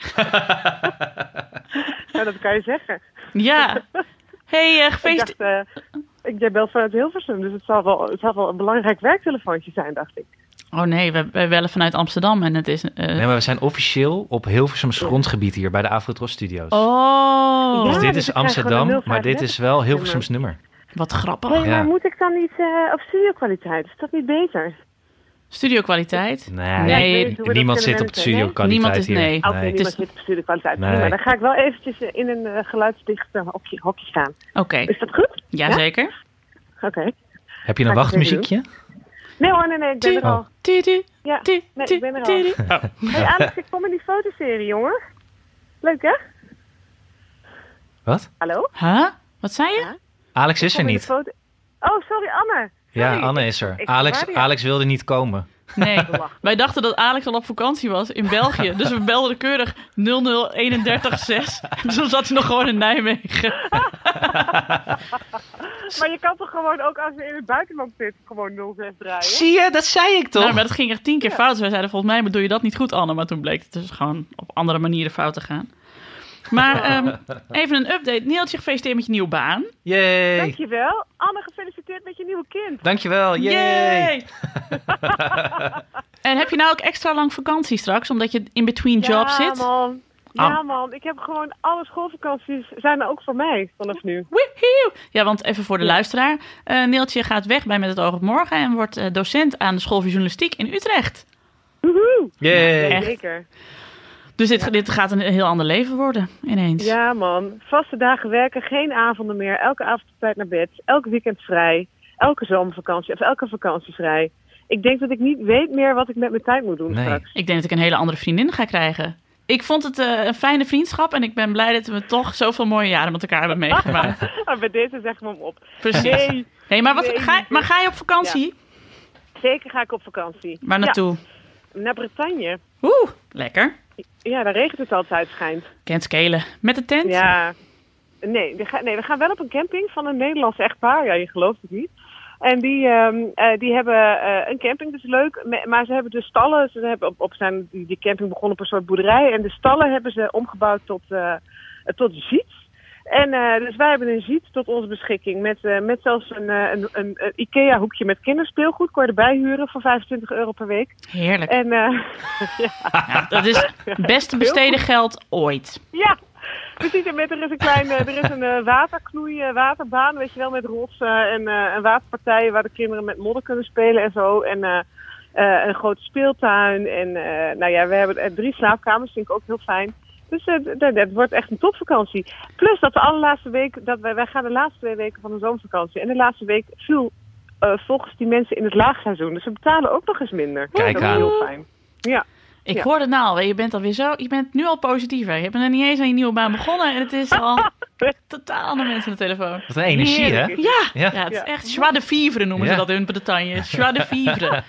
Ja, dat kan je zeggen. Ja. Hey, uh, Ik gefeest... dacht, uh, ik jij belt vanuit Hilversum, dus het zal, wel, het zal wel een belangrijk werktelefoontje zijn, dacht ik. Oh nee, we, wij bellen vanuit Amsterdam en het is... uh, Nee, maar we zijn officieel op Hilversums grondgebied hier bij de Afrotros Studios. Oh, Dus Ja, dit dus is ik krijg gewoon een Amsterdam, nul maar vijf dit is wel Hilversums nummer. wat grappig. Hey, maar Ja. moet ik dan niet uh, op studiokwaliteit? Is dat niet beter? Studiokwaliteit. Nee, Nee, ik weet hoe we dat niemand kunnen zit op de wensen, nee? studio kwaliteit Niemand is- hier. nee. Oké, Het niemand is- zit op studiokwaliteit. Nee. Prima, dan ga ik wel eventjes uh, in een uh, geluidsdicht uh, hokje, hokje staan. Oké, Is dat goed? jazeker. Oké. Heb je een Ga ik wachtmuziekje? Nee hoor, nee, nee, ik ben er al. Tu, tu, Ja, tu, nee, tu, ik ben er tu, al. tu. Hey Alex, ik kom in die fotoserie, jongen. Leuk, hè? Wat? Hallo? Huh? Wat zei je? Ja. Alex is er Kom in de niet. foto- Oh, sorry, Anne. Ja, Sorry, Anne ik- is er. ik Alex, verwaarde je. Alex wilde niet komen. Nee, wij dachten dat Alex al op vakantie was in België. Dus we belden keurig nul nul eenendertig zes. Toen zat hij nog gewoon in Nijmegen. Maar je kan toch gewoon ook als je in het buitenland zit, gewoon nul zes draaien? Zie je, dat zei ik toch? Nou, maar dat ging echt tien keer fout. Dus wij zeiden volgens mij doe je dat niet goed, Anne. Maar toen bleek het dus gewoon op andere manieren fout te gaan. Maar ehm, even een update. Neeltje, gefeliciteerd met je nieuwe baan. Yay. Dankjewel. Anne, gefeliciteerd met je nieuwe kind. Dankjewel. Yay. Yay! En heb je nou ook extra lang vakantie straks, omdat je in between jobs ja, zit? man. Ja, Ah. man. Ik heb gewoon alle schoolvakanties zijn er ook voor mij vanaf nu. Woehoe! Ja, want even voor de luisteraar. Uh, Neeltje gaat weg bij Met het oog op morgen en wordt uh, docent aan de school voor journalistiek in Utrecht. Woehoe. Yay. Echt. Zeker. Dus dit, dit gaat een heel ander leven worden, ineens. Ja, man. Vaste dagen werken, geen avonden meer. Elke avond op tijd naar bed. Elk weekend vrij. Elke zomervakantie of elke vakantie vrij. Ik denk dat ik niet weet meer wat ik met mijn tijd moet doen Nee. straks. Ik denk dat ik een hele andere vriendin ga krijgen. Ik vond het uh, een fijne vriendschap en ik ben blij dat we toch zoveel mooie jaren met elkaar hebben meegemaakt. Maar bij deze zeggen we hem op. Precies. Nee, Hey, maar, wat, Nee, ga, niet. maar ga je op vakantie? zeker ga ik op vakantie. Waar naartoe? Ja, naar Bretagne. Oeh, lekker. Ja, daar regent het altijd, schijnt. Kent skelen. Met de tent? Ja. Nee we, gaan, nee, we gaan wel op een camping van een Nederlands echtpaar. Ja, je gelooft het niet. En die, um, uh, die hebben uh, een camping, dat is leuk. Me- Maar ze hebben de stallen, ze hebben op, op zijn, die, die camping begon op een soort boerderij. En de stallen hebben ze omgebouwd tot, uh, tot ziets. En uh, dus wij hebben een ziet tot onze beschikking. Met, uh, met zelfs een, uh, een, een, een IKEA-hoekje met kinderspeelgoed. Kon je erbij huren voor vijfentwintig euro per week. Heerlijk. En uh, ja. Ja, dat is het beste besteden geld ooit. Ja, precies. En met, er is een klein, uh, er is een uh, waterknoei, uh, waterbaan, weet je wel, met rotsen en, uh, en waterpartijen waar de kinderen met modder kunnen spelen en zo. En uh, uh, een grote speeltuin. En uh, nou ja, we hebben uh, drie slaapkamers, vind ik ook heel fijn. Dus uh, dat wordt echt een topvakantie. Plus dat de allerlaatste week, dat wij, wij gaan de laatste twee weken van de zomervakantie. En de laatste week viel uh, volgens die mensen in het laagseizoen. Dus ze betalen ook nog eens minder. Kijk dat is aan. heel fijn. Ja. Ik Ja. hoor het nou al. Je bent alweer zo. Je bent nu al positiever. Je bent er niet eens aan je nieuwe baan begonnen. En het is al totaal andere mensen aan de telefoon. Wat een energie, hè? Heerlijk. Ja, ja. Ja. het is Ja. echt joie de vivre noemen ze Ja. dat in Bretagne. Joie de vivre.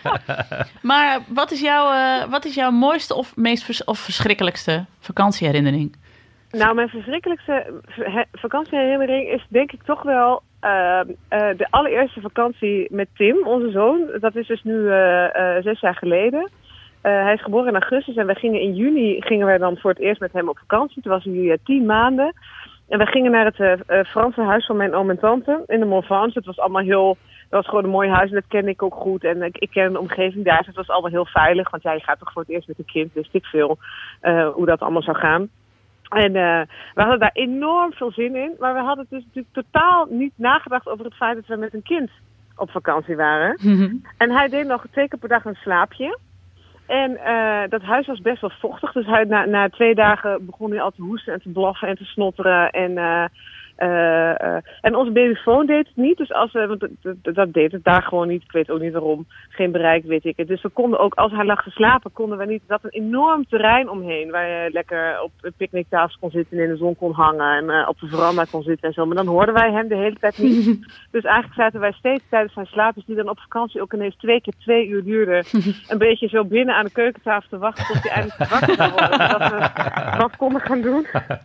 Maar wat is jouw, uh, wat is jouw mooiste of meest vers- of verschrikkelijkste vakantieherinnering? Nou, mijn verschrikkelijkste he- vakantieherinnering is denk ik toch wel uh, uh, de allereerste vakantie met Tim, onze zoon. Dat is dus nu uh, uh, zes jaar geleden. hij is geboren in augustus en we gingen in juni gingen we dan voor het eerst met hem op vakantie. Toen was hij uh, tien maanden. En we gingen naar het uh, uh, Franse huis van mijn oom en tante in de Montfaucon. Het was allemaal heel... Dat was gewoon een mooi huis en dat kende ik ook goed. En ik, ik ken de omgeving daar, dus het was allemaal heel veilig. Want ja, je gaat toch voor het eerst met een kind, wist ik veel uh, hoe dat allemaal zou gaan. En uh, we hadden daar enorm veel zin in. Maar we hadden dus natuurlijk totaal niet nagedacht over het feit dat we met een kind op vakantie waren. Mm-hmm. En hij deed nog twee keer per dag een slaapje. En uh, dat huis was best wel vochtig. Dus hij, na, na twee dagen begon hij al te hoesten en te blaffen en te snotteren. En... Uh, Uh, uh, en onze babyfoon deed het niet, dus als, uh, want dat, dat deed het daar gewoon niet. Ik weet ook niet waarom. Geen bereik, weet ik het. Dus we konden ook, als hij lag te slapen, konden we niet... Er zat een enorm terrein omheen, waar je lekker op een picknicktafel kon zitten en in de zon kon hangen en uh, op de veranda kon zitten en zo. Maar dan hoorden wij hem de hele tijd niet. Dus eigenlijk zaten wij steeds tijdens zijn slaap, dus die dan op vakantie ook ineens twee keer twee uur duurde, een beetje zo binnen aan de keukentafel te wachten tot hij eindelijk wakker zou worden, zodat we wat konden gaan doen.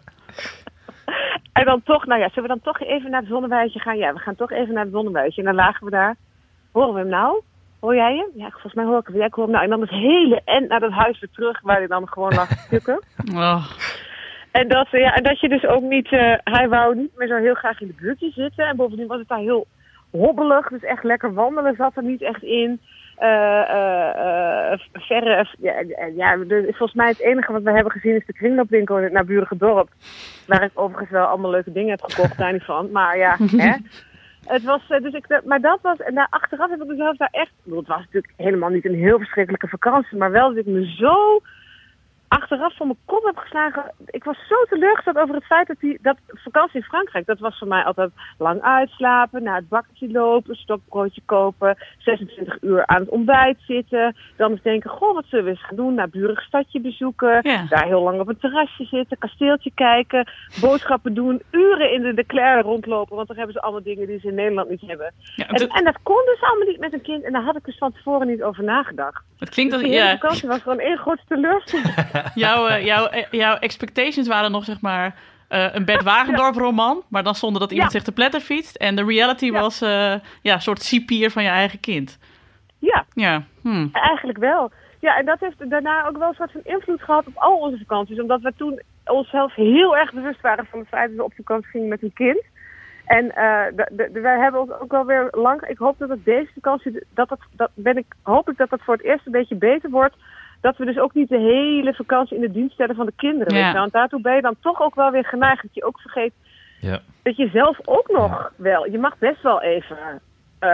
En dan toch, nou ja, zullen we dan toch even naar het zonnewijtje gaan? Ja, we gaan toch even naar het zonnewijtje. En dan lagen we daar. Horen we hem nou? Hoor jij hem? Ja, volgens mij hoor ik hem. Ja, ik hoor hem nou. En dan het hele end naar dat huis weer terug, waar hij dan gewoon lag te stukken. Oh. En, dat, ja, en dat je dus ook niet... Uh, hij wou niet meer zo heel graag in de buurtje zitten. En bovendien was het daar heel hobbelig. Dus echt lekker wandelen zat er niet echt in. Uh, uh, uh, verre, ja, ja de, volgens mij het enige wat we hebben gezien is de kringloopwinkel in het naburige dorp. Waar ik overigens wel allemaal leuke dingen heb gekocht, daar niet van. Maar ja, hè. Het was, uh, dus ik, maar dat was, en daar achteraf heb ik mezelf daar echt, bedoel, het was natuurlijk helemaal niet een heel verschrikkelijke vakantie, maar wel dat ik me zo achteraf van mijn kop heb geslagen. Ik was zo teleurgesteld over het feit dat die dat vakantie in Frankrijk, dat was voor mij altijd lang uitslapen, naar het bakkertje lopen, stokbroodje kopen, zesentwintig uur aan het ontbijt zitten, dan eens denken, goh, wat zullen we eens gaan doen? Naar burig stadje bezoeken, ja. Daar heel lang op een terrasje zitten, kasteeltje kijken, boodschappen doen, uren in de Leclerc rondlopen, want dan hebben ze allemaal dingen die ze in Nederland niet hebben. Ja, en, en dat kon dus allemaal niet met een kind en daar had ik dus van tevoren niet over nagedacht. Het klinkt dus als die hele ja. vakantie was gewoon één grote teleurstelling. Jouw, uh, jouw, uh, jouw expectations waren nog, zeg maar, uh, een Bert Wagendorp roman, maar dan zonder dat iemand ja. zich te pletter fietst. En de reality ja. was uh, ja, een soort cipier van je eigen kind. Ja, ja. Hm. Eigenlijk wel. Ja, en dat heeft daarna ook wel een soort van invloed gehad op al onze vakanties. Omdat we toen onszelf heel erg bewust waren van het feit dat we op vakantie gingen met een kind. En uh, de, de, de, wij hebben ons ook wel weer lang... Ik hoop dat het deze vakantie... Dat het, dat ben ik, hoop ik dat het voor het eerst een beetje beter wordt. Dat we dus ook niet de hele vakantie in de dienst stellen van de kinderen. Ja. Weet je? Want daartoe ben je dan toch ook wel weer geneigd. Dat je ook vergeet ja. dat je zelf ook nog ja. wel... Je mag best wel even... Uh,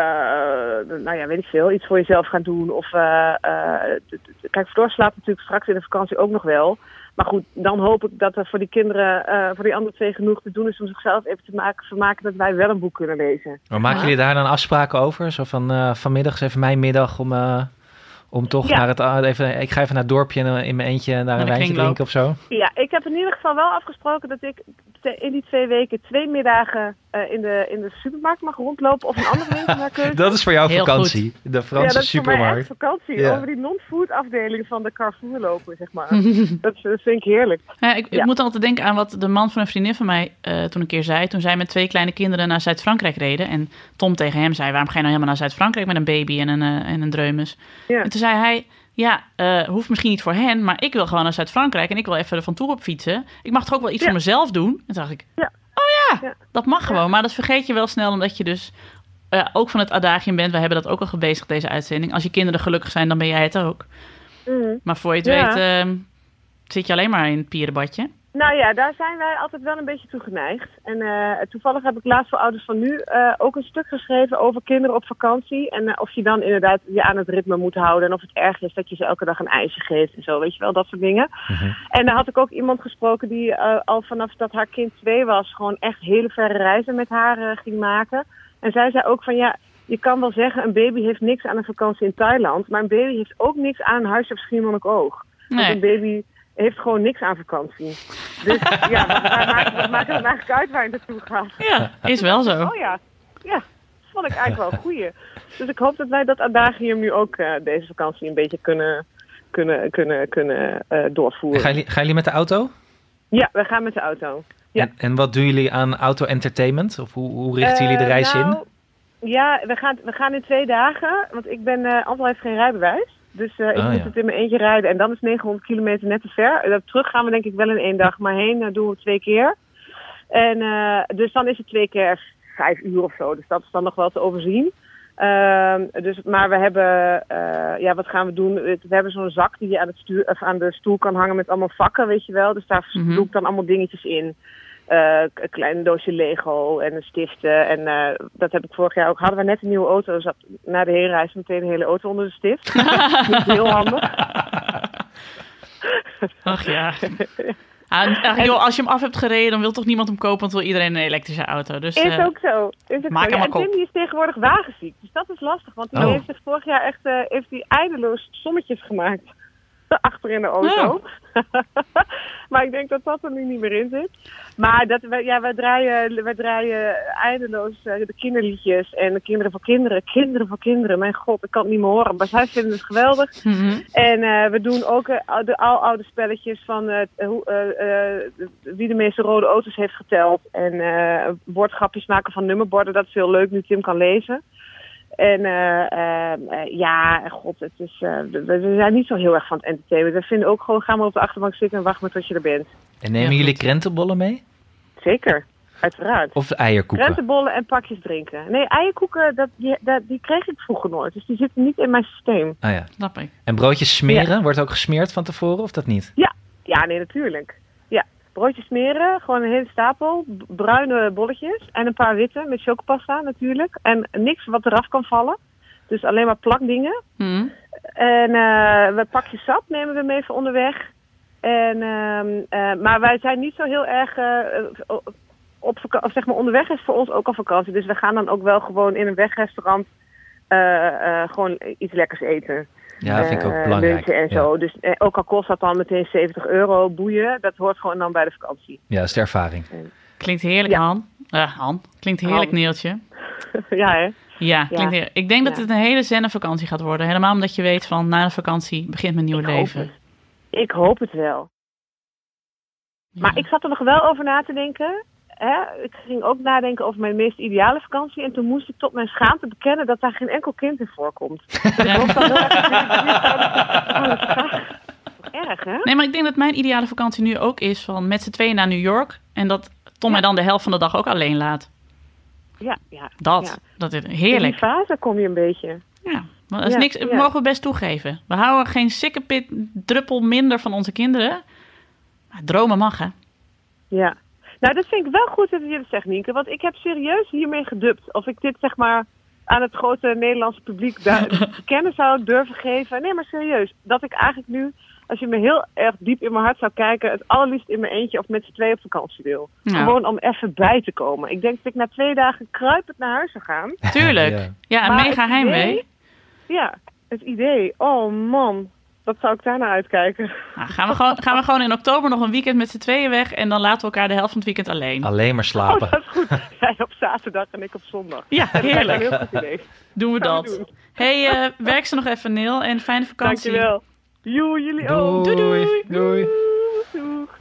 nou ja, weet ik veel. Iets voor jezelf gaan doen. Of... Uh, uh, kijk, Floor slaapt natuurlijk straks in de vakantie ook nog wel. Maar goed, dan hoop ik dat er voor die kinderen, uh, voor die andere twee genoeg te doen is om zichzelf even te maken, vermaken dat wij wel een boek kunnen lezen. Maar maken ja. jullie daar dan afspraken over? Zo van uh, vanmiddag is even mijn middag om, uh, om toch ja. naar het, uh, even, ik ga even naar het dorpje in, in mijn eentje en daar een wijntje drinken of zo? Ja, ik heb in ieder geval wel afgesproken dat ik in die twee weken twee middagen uh, in, de, in de supermarkt mag rondlopen of een andere winkel naar keuze. Dat is voor jou Heel vakantie, goed. De Franse ja, dat is supermarkt. Voor mij echt vakantie, ja. Over die non-food afdeling van de Carrefour lopen, zeg maar. dat, dat vind ik heerlijk. Ja, ik, ik ja. moet altijd denken aan wat de man van een vriendin van mij uh, toen een keer zei. Toen zij met twee kleine kinderen naar Zuid-Frankrijk reden. En Tom tegen hem zei, waarom ga je nou helemaal naar Zuid-Frankrijk met een baby en een, uh, en een dreumes? Ja. En toen zei hij... Ja, uh, hoeft misschien niet voor hen, maar ik wil gewoon naar Zuid-Frankrijk en ik wil even er van toe op fietsen. Ik mag toch ook wel iets ja. voor mezelf doen? En toen dacht ik, ja. oh ja, ja, dat mag gewoon. Ja. Maar dat vergeet je wel snel, omdat je dus uh, ook van het adagium bent. We hebben dat ook al gebezigd, deze uitzending. Als je kinderen gelukkig zijn, dan ben jij het ook. Mm. Maar voor je het ja. weet, uh, zit je alleen maar in het pierenbadje. Nou ja, daar zijn wij altijd wel een beetje toe geneigd. En uh, toevallig heb ik laatst voor Ouders van Nu uh, ook een stuk geschreven over kinderen op vakantie. En uh, of je dan inderdaad je aan het ritme moet houden. En of het erg is dat je ze elke dag een ijsje geeft en zo. Weet je wel, dat soort dingen. Mm-hmm. En daar had ik ook iemand gesproken die uh, al vanaf dat haar kind twee was... gewoon echt hele verre reizen met haar uh, ging maken. En zij zei ook van ja... Je kan wel zeggen, een baby heeft niks aan een vakantie in Thailand. Maar een baby heeft ook niks aan een huisje op Schiermonnikoog. Nee. Want een baby... heeft gewoon niks aan vakantie. Dus ja, wat, maakt, wat maakt het eigenlijk uit waar je naartoe gaat? Ja, is wel zo. Oh ja, ja, dat vond ik eigenlijk wel een goeie. Dus ik hoop dat wij dat adagium nu ook uh, deze vakantie een beetje kunnen, kunnen, kunnen, kunnen uh, doorvoeren. Gaan jullie, gaan jullie met de auto? Ja, we gaan met de auto. Ja. En, en wat doen jullie aan auto-entertainment? Of hoe, hoe richten jullie de reis uh, nou, in? Ja, we gaan, we gaan in twee dagen, want ik ben, uh, Antal heeft geen rijbewijs. Dus uh, ik Oh, moet ja. het in mijn eentje rijden. En dan is negenhonderd kilometer net te ver. Uh, terug gaan we denk ik wel in één dag. Maar heen uh, doen we twee keer. En uh, dus dan is het twee keer vijf uur of zo. Dus dat is dan nog wel te overzien. Uh, dus, maar we hebben, uh, ja, wat gaan we doen? We hebben zo'n zak die je aan, het stuur, of aan de stoel kan hangen met allemaal vakken, weet je wel. Dus daar Mhm. doe ik dan allemaal dingetjes in. Uh, een klein doosje Lego en een stiften. En uh, dat heb ik vorig jaar ook. Hadden we net een nieuwe auto. Zat na de heenreis meteen een hele auto onder de stift. Niet heel handig. Ach ja. Ah, ach, joh, als je hem af hebt gereden, dan wil toch niemand hem kopen, want wil iedereen een elektrische auto. Dus, Is uh, ook zo. Is ook maak zo. hem Ja, maar en Tim die is tegenwoordig wagenziek. Dus dat is lastig. Want hij Oh. heeft zich vorig jaar echt uh, heeft hij eindeloos sommetjes gemaakt. Achter in de auto. Ja. Maar ik denk dat dat er nu niet meer in zit. Maar dat, wij, ja, wij, draaien, wij draaien eindeloos uh, de kinderliedjes en de kinderen voor kinderen. Kinderen voor kinderen. Mijn god, ik kan het niet meer horen. Maar zij vinden het geweldig. Mm-hmm. En uh, we doen ook uh, de aloude spelletjes van uh, uh, uh, wie de meeste rode auto's heeft geteld. En uh, woordgrapjes maken van nummerborden. Dat is heel leuk nu Tim kan lezen. En uh, uh, uh, ja, god, het is, uh, we, we zijn niet zo heel erg van het entertainment. We vinden ook gewoon, ga maar op de achterbank zitten en wacht maar tot je er bent. En nemen Ja, jullie goed. krentenbollen mee? Zeker, uiteraard. Of de eierkoeken? Krentenbollen en pakjes drinken. Nee, eierkoeken, dat, die, dat, die kreeg ik vroeger nooit. Dus die zitten niet in mijn systeem. Ah ja. Snap ik. En broodjes smeren? Wordt ook gesmeerd van tevoren of dat niet? Ja, ja, nee, natuurlijk. Ja, broodjes smeren, gewoon een hele stapel, b- bruine bolletjes en een paar witte met chocopasta natuurlijk. En niks wat eraf kan vallen. Dus alleen maar plakdingen. Mm. En uh, we pakjes sap nemen we mee voor onderweg. En, uh, uh, maar wij zijn niet zo heel erg uh, op vaka- of zeg maar onderweg is voor ons ook al vakantie. Dus we gaan dan ook wel gewoon in een wegrestaurant uh, uh, gewoon iets lekkers eten. Ja, dat vind ik ook Uh, belangrijk. lunchen en Ja. zo. Dus uh, ook al kost dat dan meteen zeventig euro boeien, dat hoort gewoon dan bij de vakantie. Ja, dat is de ervaring. Klinkt heerlijk, Ja. Han. Uh, Han. Klinkt heerlijk, Han. Neeltje. Ja, hè? Ja, klinkt Ja. heerlijk. Ik denk dat Ja. het een hele zenna vakantie gaat worden. Helemaal omdat je weet van na de vakantie begint mijn nieuwe Ik hoop leven. het. Ik hoop het wel. Maar ik zat er nog wel over na te denken. Hè? Ik ging ook nadenken over mijn meest ideale vakantie. En toen moest ik tot mijn schaamte bekennen dat daar geen enkel kind in voorkomt. Dus ik hoop dan heel erg dat jullie niet zouden- Oh, dat is toch erg, hè? Nee, maar ik denk dat mijn ideale vakantie nu ook is van met z'n tweeën naar New York. En dat Tom mij dan de helft van de dag ook alleen laat. Ja, ja. Dat, ja. dat is In heerlijk. die fase kom je een beetje. Ja, maar dat is Ja, niks, ja. mogen we best toegeven. We houden geen sikkepit druppel minder van onze kinderen. Maar dromen mag, hè? Ja. Nou, dat vind ik wel goed dat je dat zegt, Nienke. Want ik heb serieus hiermee gedubt. Of ik dit, zeg maar, aan het grote Nederlandse publiek daar te kennen zou durven geven. Nee, maar serieus. Dat ik eigenlijk nu, als je me heel erg diep in mijn hart zou kijken, het allerliefst in mijn eentje of met z'n tweeën op vakantie wil. Ja. Gewoon om even bij te komen. Ik denk dat ik na twee dagen kruipend naar huis zou gaan. Tuurlijk. Ja. Ja, een Maar mega het heimwee. idee- Ja, het idee. Oh man, wat zou ik daar naar uitkijken? Nou, gaan, we gewoon, gaan we gewoon in oktober nog een weekend met z'n tweeën weg. En dan laten we elkaar de helft van het weekend alleen. Alleen maar Oh, slapen. dat is goed. Jij op zaterdag en ik op zondag. Ja, Dat is heerlijk. een heel goed idee. Doen we Gaan we dat. doen. hey, eh, werk ze nog even, Neil. En fijne vakantie. Dankjewel. Joe, jullie ook. Doei. Doei, doei. Doei. Doeg.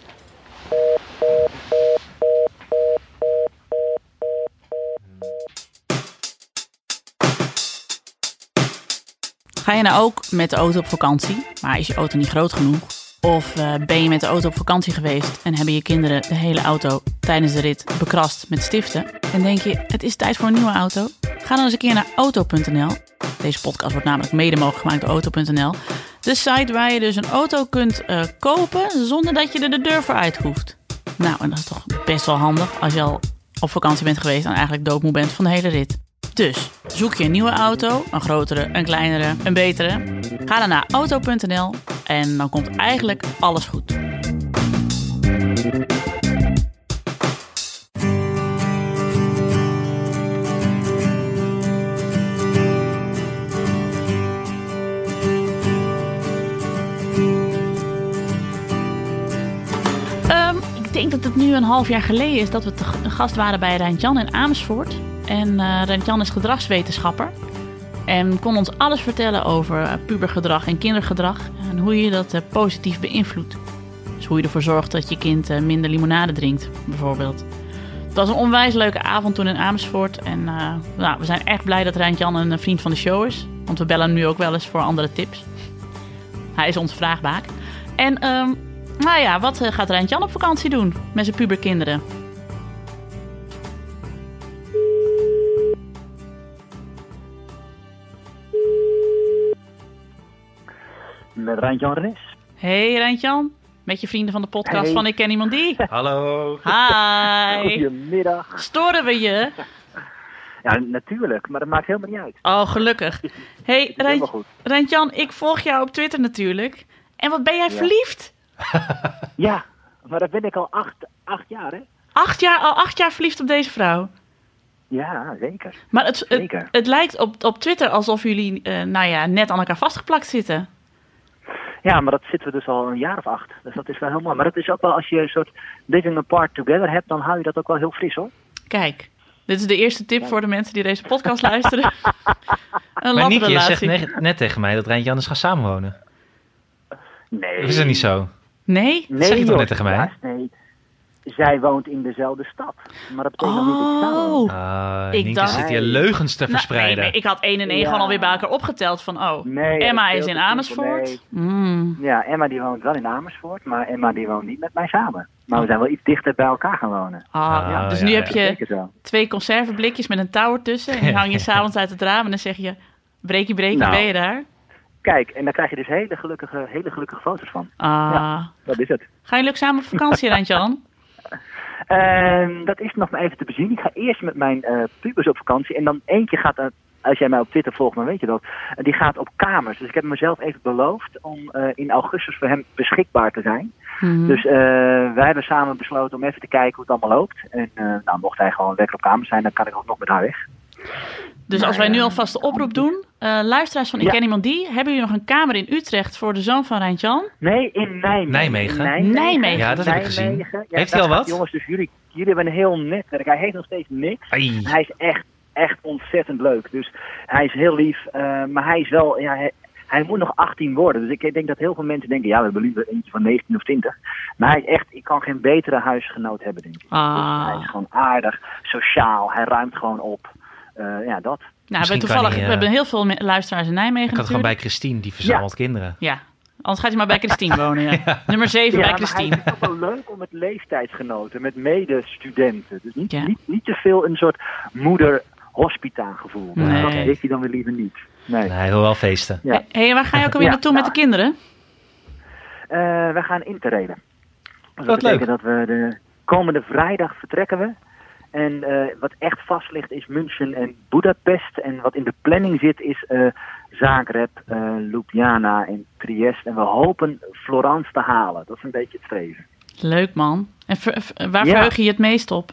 Ga je nou ook met de auto op vakantie, maar is je auto niet groot genoeg? Of uh, ben je met de auto op vakantie geweest en hebben je kinderen de hele auto tijdens de rit bekrast met stiften? En denk je, het is tijd voor een nieuwe auto? Ga dan eens een keer naar auto punt n l. Deze podcast wordt namelijk mede mogelijk gemaakt door auto punt n l. De site waar je dus een auto kunt uh, kopen zonder dat je er de deur voor uit hoeft. Nou, en dat is toch best wel handig als je al op vakantie bent geweest en eigenlijk doodmoe bent van de hele rit. Dus zoek je een nieuwe auto, een grotere, een kleinere, een betere. Ga dan naar auto punt n l en dan komt eigenlijk alles goed. Um, ik denk dat het nu een half jaar geleden is dat we te gast waren bij Reintjan in Amersfoort. En uh, Reintjan is gedragswetenschapper en kon ons alles vertellen over uh, pubergedrag en kindergedrag en hoe je dat uh, positief beïnvloedt. Dus hoe je ervoor zorgt dat je kind uh, minder limonade drinkt, bijvoorbeeld. Het was een onwijs leuke avond toen in Amersfoort en uh, nou, we zijn echt blij dat Reintjan een vriend van de show is. Want we bellen hem nu ook wel eens voor andere tips. Hij is onze vraagbaak. En, um, nou ja, wat uh, gaat Rijntjan op vakantie doen met zijn puberkinderen? Met Rijntjan Renis. Hey Rijntjan, met je vrienden van de podcast Hey. van Ik Ken Iemand Die. Hallo. Hi. Goedemiddag. Storen we je? Ja, natuurlijk, maar dat maakt helemaal niet uit. Oh, gelukkig. Hey Helemaal Rijn- goed. Rijntjan, ik volg jou op Twitter natuurlijk. En wat ben jij Ja. verliefd? Ja, maar dat ben ik al acht, acht jaar, hè? Acht jaar, al acht jaar verliefd op deze vrouw. Ja, zeker. Maar het, het, Zeker. het lijkt op, op Twitter alsof jullie uh, nou ja, net aan elkaar vastgeplakt zitten. Ja, maar dat zitten we dus al een jaar of acht. Dus dat is wel heel mooi. Maar dat is ook wel, als je een soort living apart together hebt, dan hou je dat ook wel heel fris, hoor. Kijk, dit is de eerste tip voor de mensen die deze podcast luisteren. Een Maar Nicky, je latrelatie. zegt net, net tegen mij dat Rijntjan is gaan samenwonen. Nee. Of is dat niet zo? Nee? Nee, zeg je toch joh. net tegen mij? Ja, nee. Zij woont in dezelfde stad. Maar dat betekent nog niet dat ik samen woon. Ah, Ik Nienke dacht- zit hier leugens te Nou, verspreiden. nee, maar ik had één en één Ja. gewoon alweer bij elkaar opgeteld van, oh, Nee, Emma dat is is in veel te Amersfoort. simpel, Mm. Ja, Emma die woont wel in Amersfoort, maar Emma die woont niet met mij samen. Maar we zijn wel iets dichter bij elkaar gaan wonen. Ah, Ah, dus ja, nu ja. heb je Zeker zo. twee conserveblikjes met een touw ertussen. En die hang je s'avonds uit het raam en dan zeg je, breekie, breekie, Nou. ben je daar? Kijk, en daar krijg je dus hele gelukkige, hele gelukkige foto's van. Ah. Ja, dat is het. Gaan jullie ook samen op vakantie, Rijntjan? Ehm, dat is nog maar even te bezien. Ik ga eerst met mijn eh pubers op vakantie. En dan eentje gaat, uh, als jij mij op Twitter volgt, dan weet je dat. Uh, die gaat op kamers. Dus ik heb mezelf even beloofd om uh, in augustus voor hem beschikbaar te zijn. Mhm. Dus uh, wij hebben samen besloten om even te kijken hoe het allemaal loopt. En uh, nou, mocht hij gewoon lekker op kamers zijn, dan kan ik ook nog met haar weg. Dus als wij nu alvast de oproep doen, uh, luisteraars van Ik Ja. Ken Iemand Die, hebben jullie nog een kamer in Utrecht voor de zoon van Rijntjan? Nee, in Nijmegen. Nijmegen? In Nijmegen. Nijmegen. Ja, dat heb ik gezien. Nijmegen. Ja, Heeft hij daar al gaat- wat? Jongens, dus jullie, jullie hebben een heel netwerk. Hij heeft nog steeds niks. Ai. Hij is echt, echt ontzettend leuk. Dus hij is heel lief. Uh, maar hij is wel... Ja, hij, hij moet nog achttien worden. Dus ik denk dat heel veel mensen denken... Ja, we hebben liever eentje van negentien of twintig. Maar hij is echt... Ik kan geen betere huisgenoot hebben, denk ik. Ah. Dus hij is gewoon aardig, sociaal. Hij ruimt gewoon op. Uh, ja, dat. Nou, we, Misschien toevallig, kan hij, uh, we hebben heel veel me- luisteraars in Nijmegen Ik had gewoon natuurlijk. bij Christine, die verzamelt kinderen. Ja, anders gaat hij maar bij Christine wonen. Ja. Nummer zeven bij maar Christine. hij is ook wel leuk om met leeftijdsgenoten, met medestudenten. Dus niet, Ja. niet, niet te veel een soort moeder-hospita gevoel. Nee. Dat heeft hij dan weer liever niet. Nee. Nee, hij wil wel feesten. Ja. Hé, hey, waar ga je ook alweer Ja, naartoe nou. met de kinderen? Uh, we gaan interrailen. Dus Wat dat betekent dat we de komende vrijdag vertrekken we. En uh, wat echt vast ligt is München en Budapest. En wat in de planning zit is uh, Zagreb, uh, Ljubljana en Trieste. En we hopen Florence te halen. Dat is een beetje het streven. Leuk man. En ver- ver- waar Ja. verheug je je het meest op?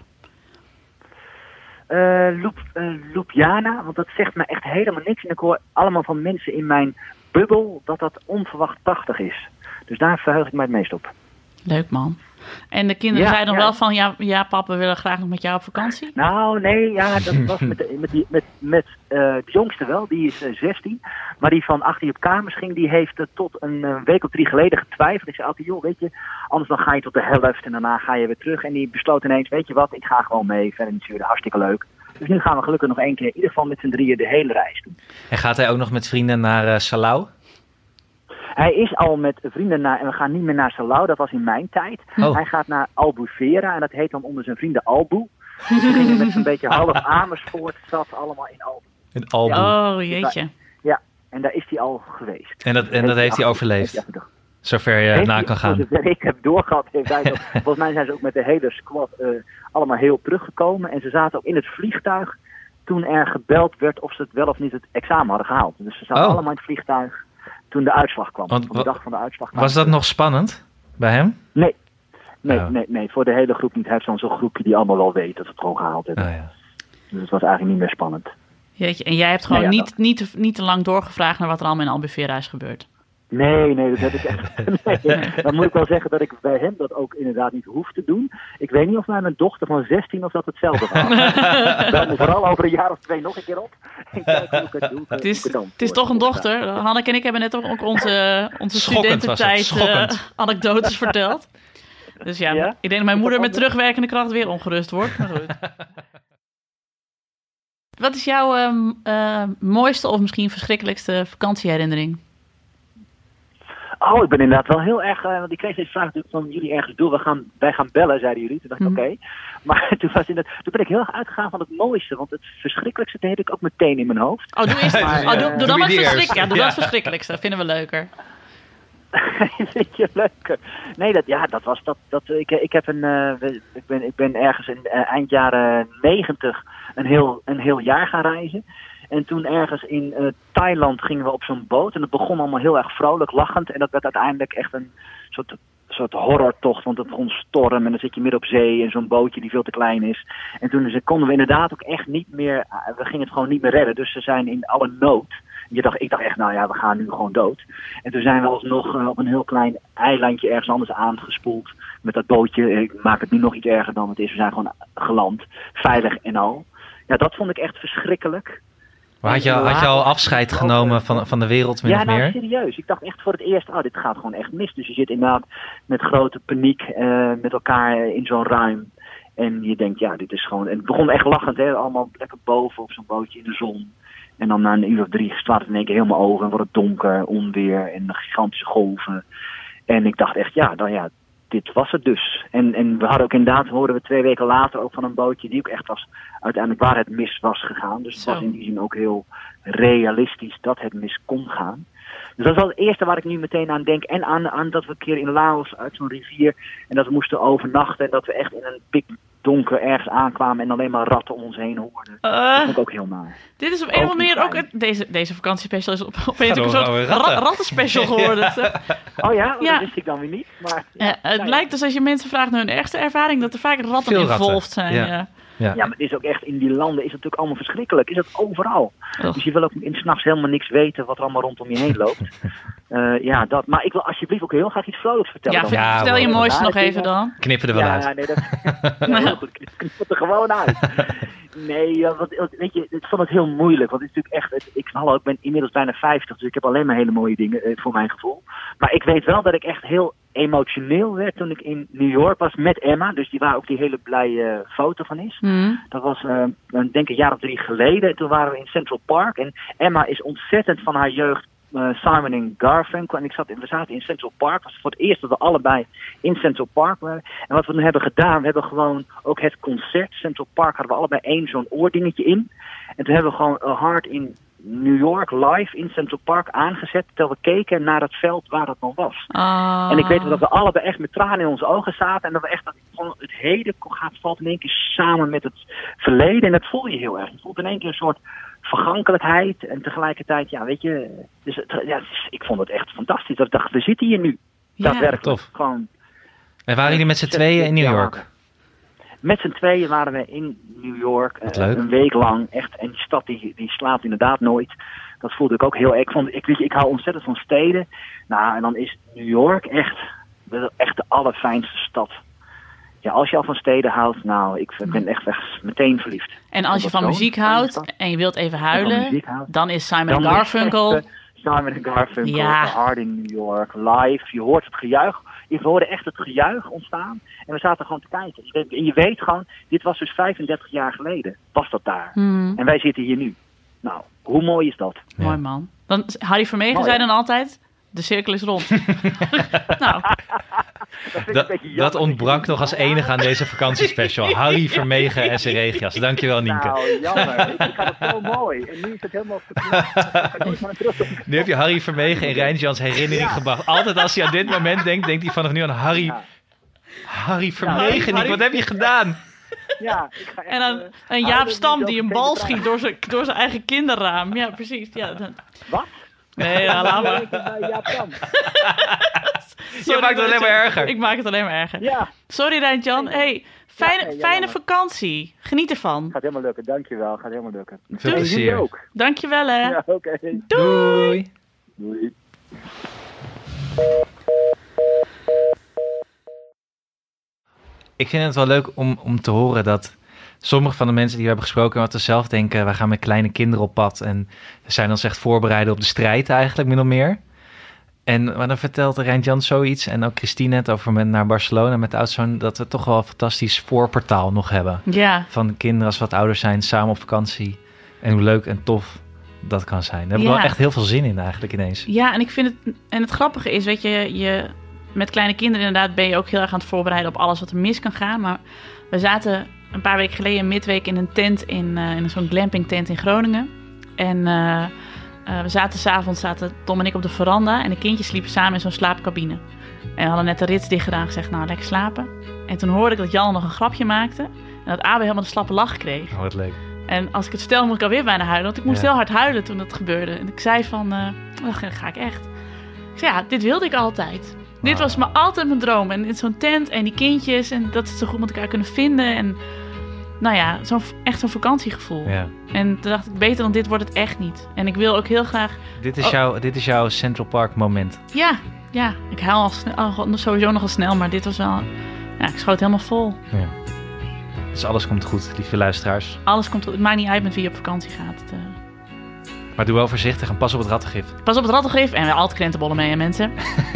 Uh, Ljub, uh, Ljubljana, want dat zegt me echt helemaal niks. En ik hoor allemaal van mensen in mijn bubbel dat dat onverwacht prachtig is. Dus daar verheug ik mij het meest op. Leuk man. En de kinderen Ja, zeiden dan ja. wel van... Ja, ja, pap, we willen graag nog met jou op vakantie. Nou, nee, ja, dat was met, de, met, die, met, met uh, de jongste wel, die is uh, zestien. Maar die van achttien op kamers ging, die heeft uh, tot een uh, week of drie geleden getwijfeld. Ik zei altijd, joh, weet je, anders dan ga je tot de helft en daarna ga je weer terug. En die besloot ineens, weet je wat, ik ga gewoon mee. Verder niet zuren, hartstikke leuk. Dus nu gaan we gelukkig nog één keer, in ieder geval met z'n drieën, de hele reis doen. En gaat hij ook nog met vrienden naar uh, Salau? Hij is al met vrienden naar, en we gaan niet meer naar Salau, dat was in mijn tijd. Oh. Hij gaat naar Albufeira en dat heet dan onder zijn vrienden Albu. Dus we gingen met zo'n beetje half Amersfoort, zat allemaal in Albu. In Albu. Oh, jeetje. Ja, en daar is hij al geweest. En dat, en dat heeft hij overleefd? Zover je Heeft na hij- kan gaan. voor zover ik heb doorgehad, heeft hij ook, volgens mij zijn ze ook met de hele squad uh, allemaal heel teruggekomen. En ze zaten ook in het vliegtuig toen er gebeld werd of ze het wel of niet het examen hadden gehaald. Dus ze zaten Oh. allemaal in het vliegtuig toen de uitslag kwam. Want Op de wa- dag van de uitslag kwamen Was dat ze. nog spannend bij hem? Nee. Nee, Oh. nee, nee, voor de hele groep niet. Hij heeft zo'n zo'n groepje die allemaal wel weet dat ze het gewoon gehaald hebben. Oh, ja. Dus het was eigenlijk niet meer spannend. Jeetje. En jij hebt gewoon Nee, ja, niet, niet, te, niet te lang doorgevraagd naar wat er allemaal in Albufeira is gebeurd. Nee, nee, dat heb ik echt. Nee, dan moet ik wel zeggen dat ik bij hem dat ook inderdaad niet hoef te doen. Ik weet niet of bij mijn dochter van zestien of dat hetzelfde was. Bel me vooral over een jaar of twee nog een keer op. En kijk hoe ik het doe. Het is, het is toch een dochter. Hanneke en ik hebben net ook onze, onze Schokkend was het, studententijd eh, schokkend. anekdotes verteld. Dus ja, Ja? ik denk dat mijn moeder met terugwerkende kracht weer ongerust wordt. Maar goed. Wat is jouw uh, uh, mooiste of misschien verschrikkelijkste vakantieherinnering? Oh, ik ben inderdaad wel heel erg... Uh, want ik kreeg deze vraag natuurlijk van jullie ergens door. We gaan, wij gaan bellen, zeiden jullie. Toen dacht ik, mm. oké. Okay. Maar toen, was inderdaad, toen ben ik heel erg uitgegaan van het mooiste. Want het verschrikkelijkste heb ik ook meteen in mijn hoofd. Oh, doe, eerst, maar, oh, doe, doe, doe dan maar het verschrikkelijkste. Ja, doe ja. dat verschrikkelijkste. Dat vinden we leuker. Vind je leuker? Nee, dat, ja, dat was dat. dat ik, ik, heb een, uh, ik, ben, ik ben ergens in uh, eind jaren negentig een heel, een heel jaar gaan reizen. En toen ergens in uh, Thailand gingen we op zo'n boot. En het begon allemaal heel erg vrolijk, lachend. En dat werd uiteindelijk echt een soort, soort horrortocht. Want het begon storm en dan zit je midden op zee in zo'n bootje die veel te klein is. En toen dus, konden we inderdaad ook echt niet meer... Uh, we gingen het gewoon niet meer redden. Dus ze zijn in alle nood. Je dacht, ik dacht echt, nou ja, we gaan nu gewoon dood. En toen zijn we alsnog uh, op een heel klein eilandje ergens anders aangespoeld. Met dat bootje. Ik maak het nu nog iets erger dan het is. We zijn gewoon geland. Veilig en al. Ja, dat vond ik echt verschrikkelijk. Maar had je, had je al afscheid genomen van, van de wereld min ja, of nou, meer? Serieus. Ik dacht echt voor het eerst, oh, dit gaat gewoon echt mis. Dus je zit inderdaad met grote paniek uh, met elkaar in zo'n ruim. En je denkt, ja, dit is gewoon... En het begon echt lachend, hè. Allemaal lekker boven op zo'n bootje in de zon. En dan na een uur of drie slaat het in één keer helemaal over. En wordt het donker, onweer en gigantische golven. En ik dacht echt, ja, dan ja, dit was het dus. En, en we hadden ook inderdaad, hoorden we twee weken later ook van een bootje die ook echt was, uiteindelijk waar het mis was gegaan. Dus het Zo. was in die zin ook heel realistisch dat het mis kon gaan. Dus dat is wel het eerste waar ik nu meteen aan denk. En aan, aan dat we een keer in Laos uit zo'n rivier en dat we moesten overnachten en dat we echt in een pik donker ergens aankwamen en alleen maar ratten om ons heen hoorden. Uh, dat vond ik ook heel naar. Dit is op een of andere manier ook... Het, deze, deze vakantiespecial is op, opeens ook een soort ratten. rattenspecial geworden. Oh ja? Oh, ja? Dat wist ik dan weer niet. Maar, ja, ja, het ja, lijkt dus als je mensen vraagt naar hun ergste ervaring dat er vaak ratten Veel involved ratten. zijn. Ja. Ja. Ja. ja, maar het is ook echt in die landen is het natuurlijk allemaal verschrikkelijk. Is dat overal. Oh. Dus je wil ook in 's nachts helemaal niks weten wat er allemaal rondom je heen loopt. uh, ja, dat. Maar ik wil alsjeblieft ook heel graag iets vrolijks vertellen. Ja, ja vertel je mooiste nog even dan. Knippen er wel ja, uit. Ja, nee, dat, ja, heel goed. Knip het er gewoon uit. Nee, ja, wat, weet je, ik vond het heel moeilijk. Want het is natuurlijk echt, ik, hallo, ik ben inmiddels bijna vijftig, dus ik heb alleen maar hele mooie dingen eh, voor mijn gevoel. Maar ik weet wel dat ik echt heel emotioneel werd toen ik in New York was met Emma. Dus die waar ook die hele blije foto van is. Mm. Dat was, uh, denk ik, een jaar of drie geleden. Toen waren we in Central Park. En Emma is ontzettend van haar jeugd uh, Simon en Garfunkel. En ik zat, we zaten in Central Park. Het was voor het eerst dat we allebei in Central Park waren. En wat we nu hebben gedaan, we hebben gewoon ook het concert. Central Park hadden we allebei één zo'n oordingetje in. En toen hebben we gewoon A Hard in New York live in Central Park aangezet, terwijl we keken naar het veld waar dat nog was. Ah. En ik weet dat we allebei echt met tranen in onze ogen zaten en dat we echt dat gewoon het heden gaat valt in één keer samen met het verleden en dat voel je heel erg. Je voelt in één keer een soort vergankelijkheid en tegelijkertijd, ja, weet je, dus het, ja, ik vond het echt fantastisch. Dat ik dacht, we zitten hier nu. Ja. Daadwerkelijk. Tof. Gewoon. En waren jullie met z'n tweeën in New York? Met z'n tweeën waren we in New York uh, een week lang. Echt, en die stad die, die slaapt inderdaad nooit. Dat voelde ik ook heel... Ik, vond, ik, weet je, ik hou ontzettend van steden. Nou, en dan is New York echt, echt de allerfijnste stad. Ja, als je al van steden houdt, nou, ik ben echt, echt meteen verliefd. En als je van muziek houdt en je wilt even huilen, dan is Simon en Garfunkel... Simon en Garfunkel, ja. Hard in New York, live. Je hoort het gejuich. Je hoorde echt het gejuich ontstaan. En we zaten gewoon te kijken. En je weet gewoon, dit was dus vijfendertig jaar geleden. Was dat daar. Hmm. En wij zitten hier nu. Nou, hoe mooi is dat? Ja. Mooi man. Dan, Harry Vermegen mooi, zei dan altijd, de cirkel is rond. nou. Dat, dat, dat ontbrak nog als enige aan deze vakantiespecial. Harry Vermegen en zijn regias. Dankjewel, Nienke. Nou, jammer. Ik had het zo mooi. En nu is het helemaal verkeerd. Nu heb je Harry Vermegen in Rijntjans herinnering ja. gebracht. Altijd als hij aan dit moment denkt, denkt hij vanaf nu aan Harry... Ja. Harry Vermegen, ja, wat heb je gedaan? Ja, ik ga echt, en dan een uh, Jaap Stam die een bal schiet door zijn, door zijn eigen kinderraam. Ja, precies. Ja, dan... Wat? Nee, ja, laat maar. Je maakt het alleen maar erger. Ik maak het alleen maar erger. Ja. Sorry, Rijntjan. Hey, fijne, ja, hey, fijne vakantie. Geniet ervan. Gaat helemaal lukken, dankjewel. Gaat helemaal lukken. Veel plezier. ook. Dankjewel, hè. Ja, oké. Okay. Doei. Doei. Ik vind het wel leuk om, om te horen dat sommige van de mensen die we hebben gesproken, wat we zelf denken, wij gaan met kleine kinderen op pad en zijn ons echt voorbereiden op de strijd eigenlijk, min of meer. En maar dan vertelt Rijntjan zoiets en ook Christine het over met naar Barcelona met de oudzoon, dat we toch wel een fantastisch voorportaal nog hebben. Ja. Van kinderen als wat ouder zijn, samen op vakantie. En hoe leuk en tof dat kan zijn. Daar heb ik Ja. wel echt heel veel zin in eigenlijk ineens. Ja, en ik vind het... En het grappige is, weet je, je... Met kleine kinderen inderdaad ben je ook heel erg aan het voorbereiden op alles wat er mis kan gaan. Maar we zaten een paar weken geleden midweek in een tent, in, uh, in zo'n glamping tent in Groningen. En uh, uh, we zaten s'avonds, zaten Tom en ik op de veranda en de kindjes sliepen samen in zo'n slaapcabine. En we hadden net de rits dicht gedaan en gezegd, nou, lekker slapen. En toen hoorde ik dat Jan nog een grapje maakte en dat Abe helemaal de slappe lach kreeg. Oh, wat leuk. En als ik het vertel, moet ik alweer bijna huilen, want ik moest Ja. heel hard huilen toen dat gebeurde. En ik zei van, uh, oh, dat ga ik echt. Ik zei, ja, dit wilde ik altijd. Dit was me altijd mijn droom. En in zo'n tent en die kindjes. En dat ze zo goed met elkaar kunnen vinden. En nou ja, zo'n, echt zo'n vakantiegevoel. Ja. En toen dacht ik, beter dan dit wordt het echt niet. En ik wil ook heel graag... Dit is, Oh. jouw, dit is jouw Central Park moment. Ja, ja. Ik huil al snel, al, sowieso nogal snel. Maar dit was wel... Ja, ik schoot helemaal vol. Ja. Dus alles komt goed, lieve luisteraars. Alles komt... Het maakt niet uit met wie je op vakantie gaat. Het, uh... Maar doe wel voorzichtig en pas op het rattengif. Pas op het rattengif en weer altijd krentenbollen mee, hè, mensen.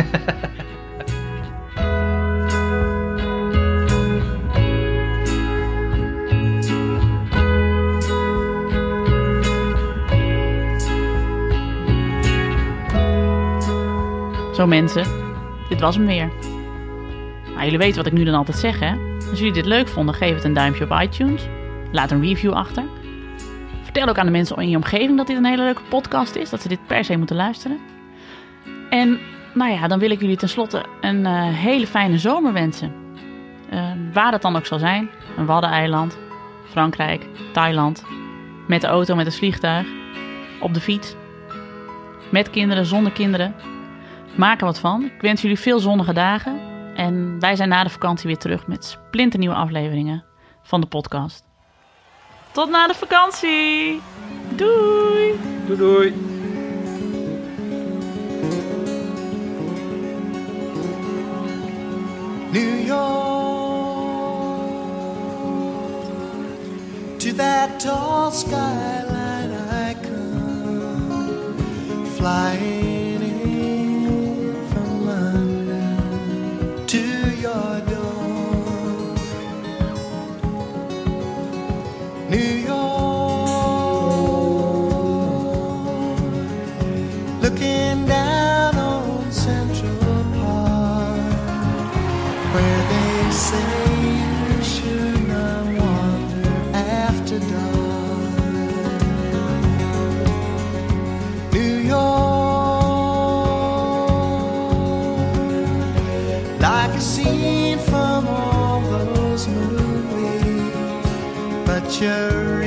Zo mensen, dit was hem weer. Nou, jullie weten wat ik nu dan altijd zeg, hè? Als jullie dit leuk vonden, geef het een duimpje op iTunes. Laat een review achter. Vertel ook aan de mensen in je omgeving dat dit een hele leuke podcast is. Dat ze dit per se moeten luisteren. En nou ja, dan wil ik jullie tenslotte een uh, hele fijne zomer wensen. Uh, waar dat dan ook zal zijn. Een Waddeneiland, Frankrijk, Thailand. Met de auto, met het vliegtuig. Op de fiets. Met kinderen, zonder kinderen. Maak er wat van. Ik wens jullie veel zonnige dagen. En wij zijn na de vakantie weer terug met splinternieuwe afleveringen van de podcast. Tot na de vakantie! Doei! Doei doei! New York, to that tall skyline I come, flying in from London to your door. New York, looking down on Central Park, where they say you should not wander after dark. New York, like a scene from all those movies, but you're